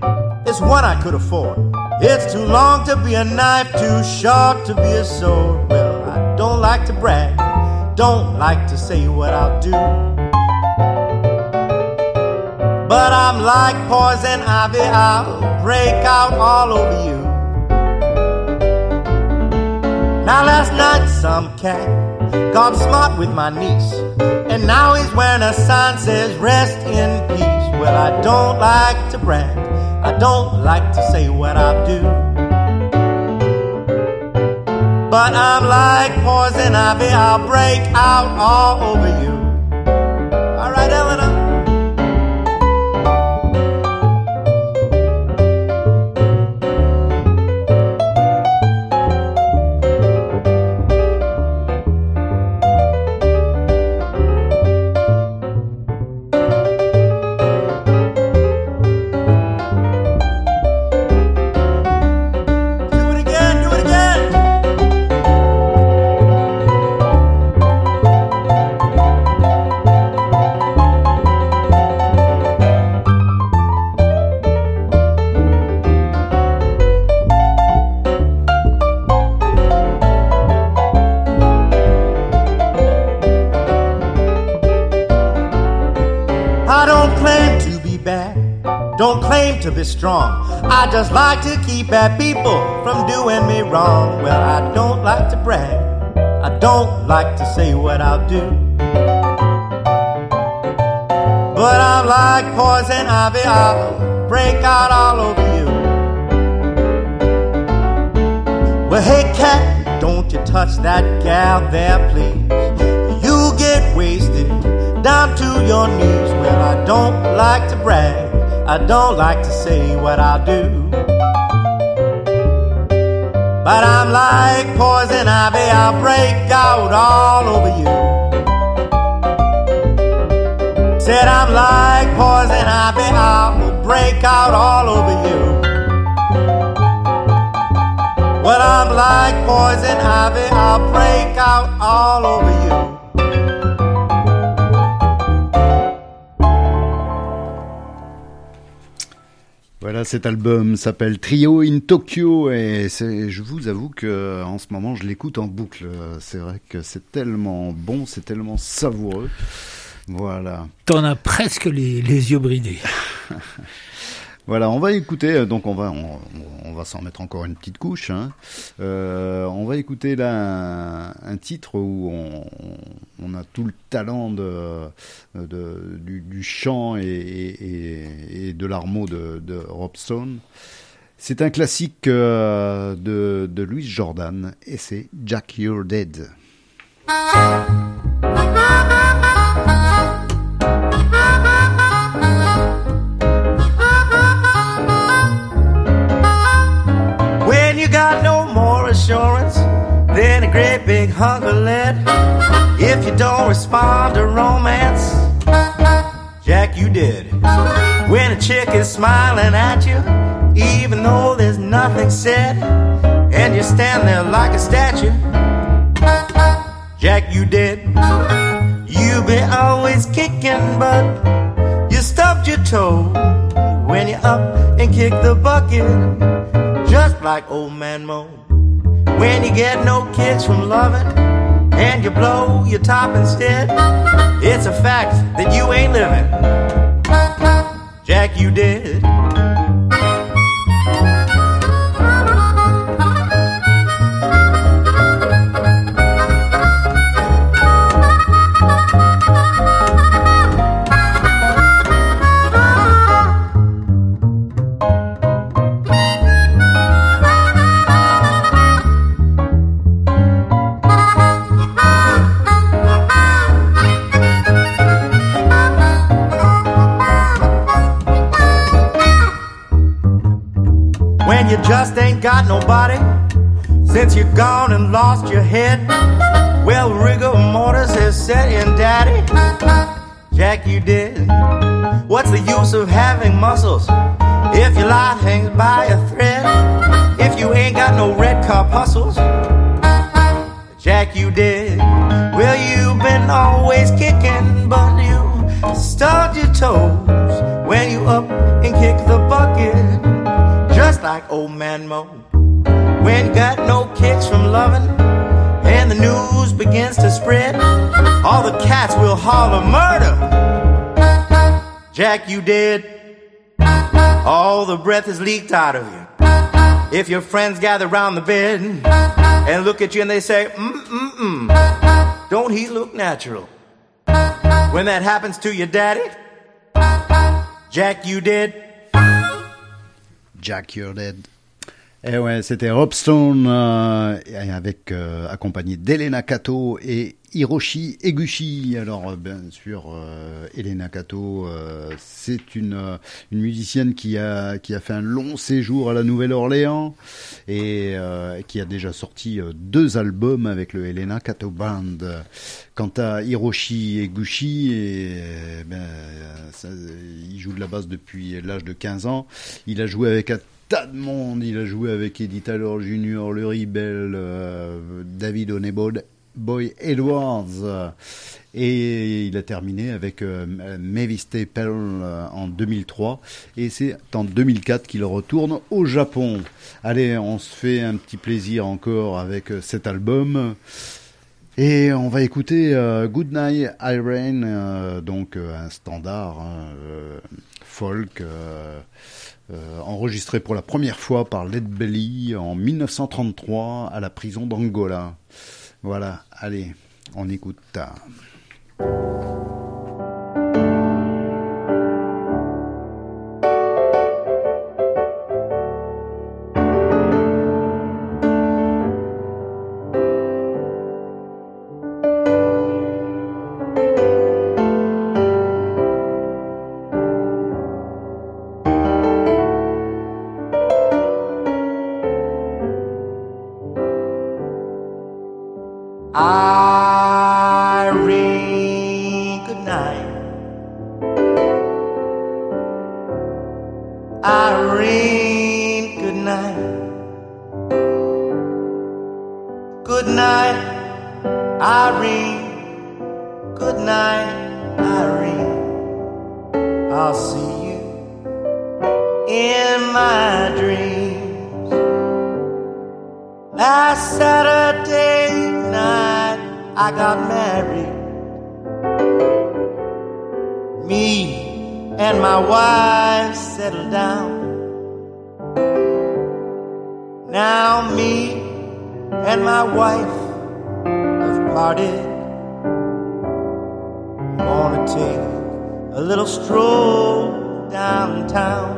It's one I could afford. It's too long to be a knife, too short to be a sword. Well, I don't like to brag, don't like to say what I'll do, but I'm like poison ivy, I'll break out all over you. Now last night some cat got smart with my niece, and now he's wearing a sign says rest in peace. Well, I don't like to brag, I don't like to say what I'll do, but I'm like poison ivy, I'll break out all over you. All right, Eleanor. Don't claim to be strong, I just like to keep bad people from doing me wrong. Well, I don't like to brag, I don't like to say what I'll do, but I'm like poison ivy, I'll break out all over you. Well, hey cat, don't you touch that gal there, please. You get wasted down to your knees. Well, I don't like to brag, I don't like to say what I'll do, but I'm like poison ivy, I'll break out all over you. Said I'm like poison ivy, I'll break out all over you. Well, I'm like poison ivy, I'll break out all over you. Voilà, cet album s'appelle Trio in Tokyo et je vous avoue que en ce moment je l'écoute en boucle. C'est vrai que c'est tellement bon, c'est tellement savoureux. Voilà. T'en as presque les yeux bridés. Voilà, on va écouter, donc on va s'en mettre encore une petite couche. Hein. On va écouter là un titre où on a tout le talent du chant et de l'armo de Rob Stone. C'est un classique de Louis Jordan et c'est Jack You're Dead. You got no more assurance than a great big hunk of lead. If you don't respond to romance, Jack, you did. When a chick is smiling at you, even though there's nothing said, and you stand there like a statue, Jack, you did. You've been always kicking, but you stubbed your toe when you up and kick the bucket. Just like old man Mo, when you get no kicks from loving and you blow your top instead, it's a fact that you ain't living, Jack, you did. You just ain't got nobody since you're gone and lost your head. Well, rigor mortis has set in, daddy, Jack, you did. What's the use of having muscles if your life hangs by a thread? If you ain't got no red corpuscles, Jack, you did. Well, you've been always kicking, but you stubbed your toes when you up and kick the bucket. like old man Mo. When you got no kicks from loving, and the news begins to spread, all the cats will holler murder. Jack, you dead. All the breath is leaked out of you. If your friends gather round the bed and look at you and they say, don't he look natural? When that happens to your daddy, Jack, you dead. Jack, you're dead. Eh ouais, c'était Rob Stone avec accompagné d'Elena Kato et Hiroshi Eguchi. Alors bien sûr, Elena Kato, c'est une musicienne qui a fait un long séjour à la Nouvelle-Orléans et qui a déjà sorti 2 albums avec le Elena Kato Band. Quant à Hiroshi Eguchi, il joue de la basse depuis l'âge de 15 ans. Il a joué avec un tas de monde. Il a joué avec Eddie Taylor Jr., Laurie Bell, David Boy Edwards, et il a terminé avec Mavis Staple en 2003, et c'est en 2004 qu'il retourne au Japon. Allez, on se fait un petit plaisir encore avec cet album. Et on va écouter Good Night Irene, donc un standard folk enregistré pour la première fois par Lead Belly en 1933 à la prison d'Angola. Voilà, allez, on écoute. Irene, good night. Irene, good night. Good night, Irene. Good night, Irene. I'll see you in my dreams. Last Saturday night I got married. Me and my wife settled down. Now me and my wife have parted. I'm gonna take a little stroll downtown.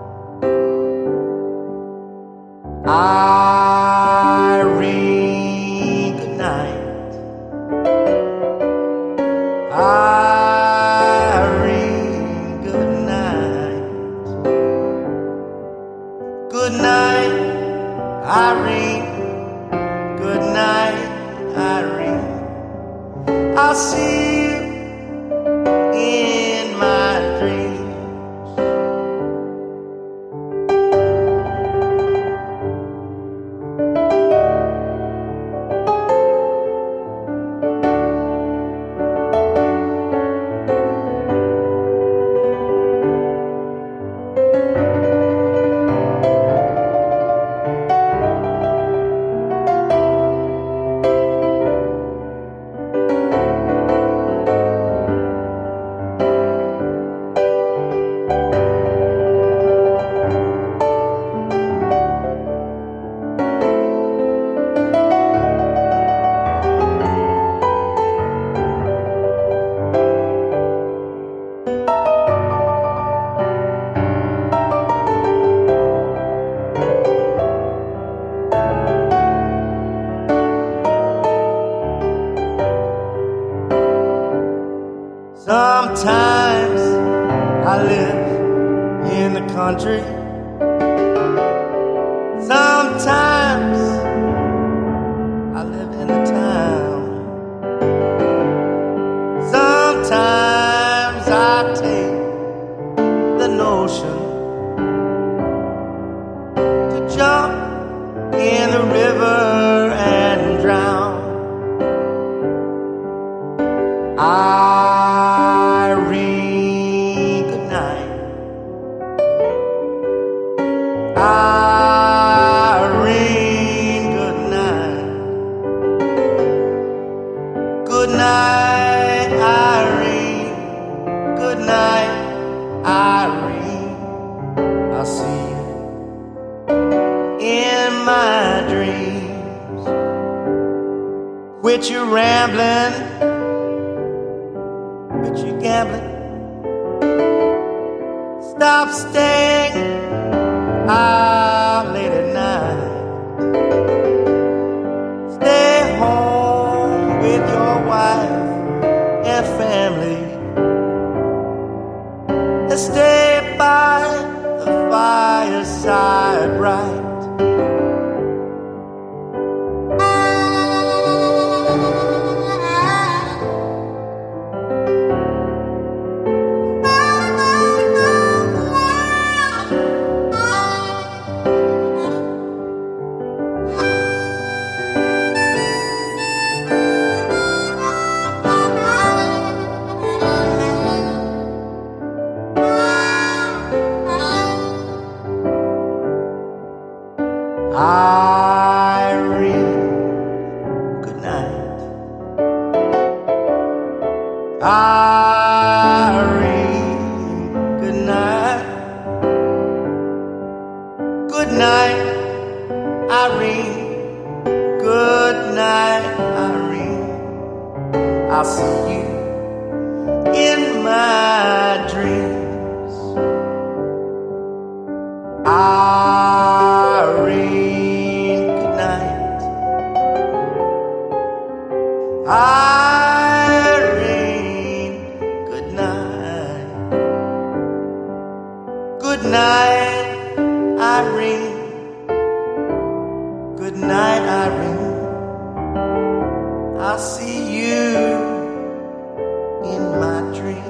Irene, good night. Irene, good night. Good night, Irene. Good night, Irene. I'll see you in my dreams. Sometimes I live in the country. Sometimes I live in the town. Sometimes I take the notion to jump in the river and drown. Irene, good night. quit your rambling, quit your gambling. Stop staying out late at night. Stay home with your wife and family. And stay by the fireside bright. Irene, good night. Irene, good night. Good night, Irene. Good night, Irene. I'll see you in my dreams. Irene, good night. Irene, good night. Good night, Irene. Good night, Irene. I'll see you in my dreams.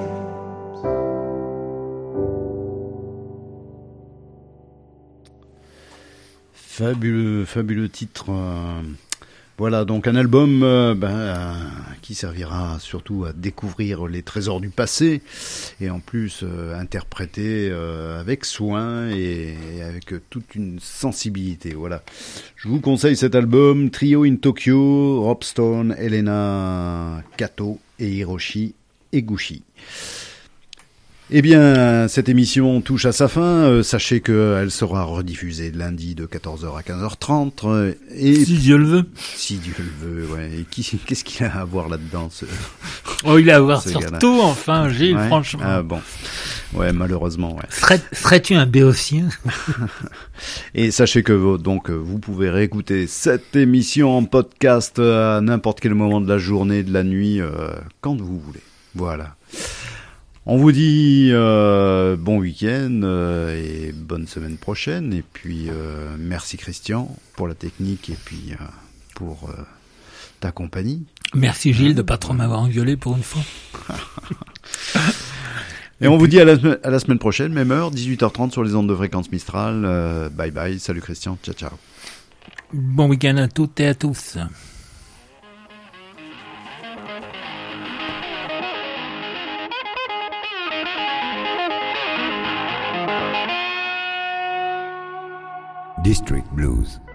Fabuleux titre. Voilà, donc un album qui servira surtout à découvrir les trésors du passé et en plus interprété avec soin et avec toute une sensibilité. Voilà, je vous conseille cet album, Trio in Tokyo, Rob Stone, Elena Kato et Hiroshi Eguchi. Eh bien, cette émission touche à sa fin. Sachez qu'elle sera rediffusée lundi de 14h à 15h30. Et si Dieu le veut. Si Dieu le veut, ouais. Et qu'est-ce qu'il a à voir là-dedans, Oh, il a à voir surtout, enfin, Gilles, ouais. franchement. Ah bon. Ouais, malheureusement, ouais. Serais-tu un béotien? Et sachez que donc vous pouvez réécouter cette émission en podcast à n'importe quel moment de la journée, de la nuit, quand vous voulez. Voilà. On vous dit bon week-end et bonne semaine prochaine. Et puis merci Christian pour la technique et puis pour ta compagnie. Merci Gilles de pas trop m'avoir engueulé pour une fois. Et on vous dit à la semaine prochaine, même heure, 18h30 sur les ondes de fréquence Mistral. Bye bye, salut Christian, ciao ciao. Bon week-end à toutes et à tous. District Blues.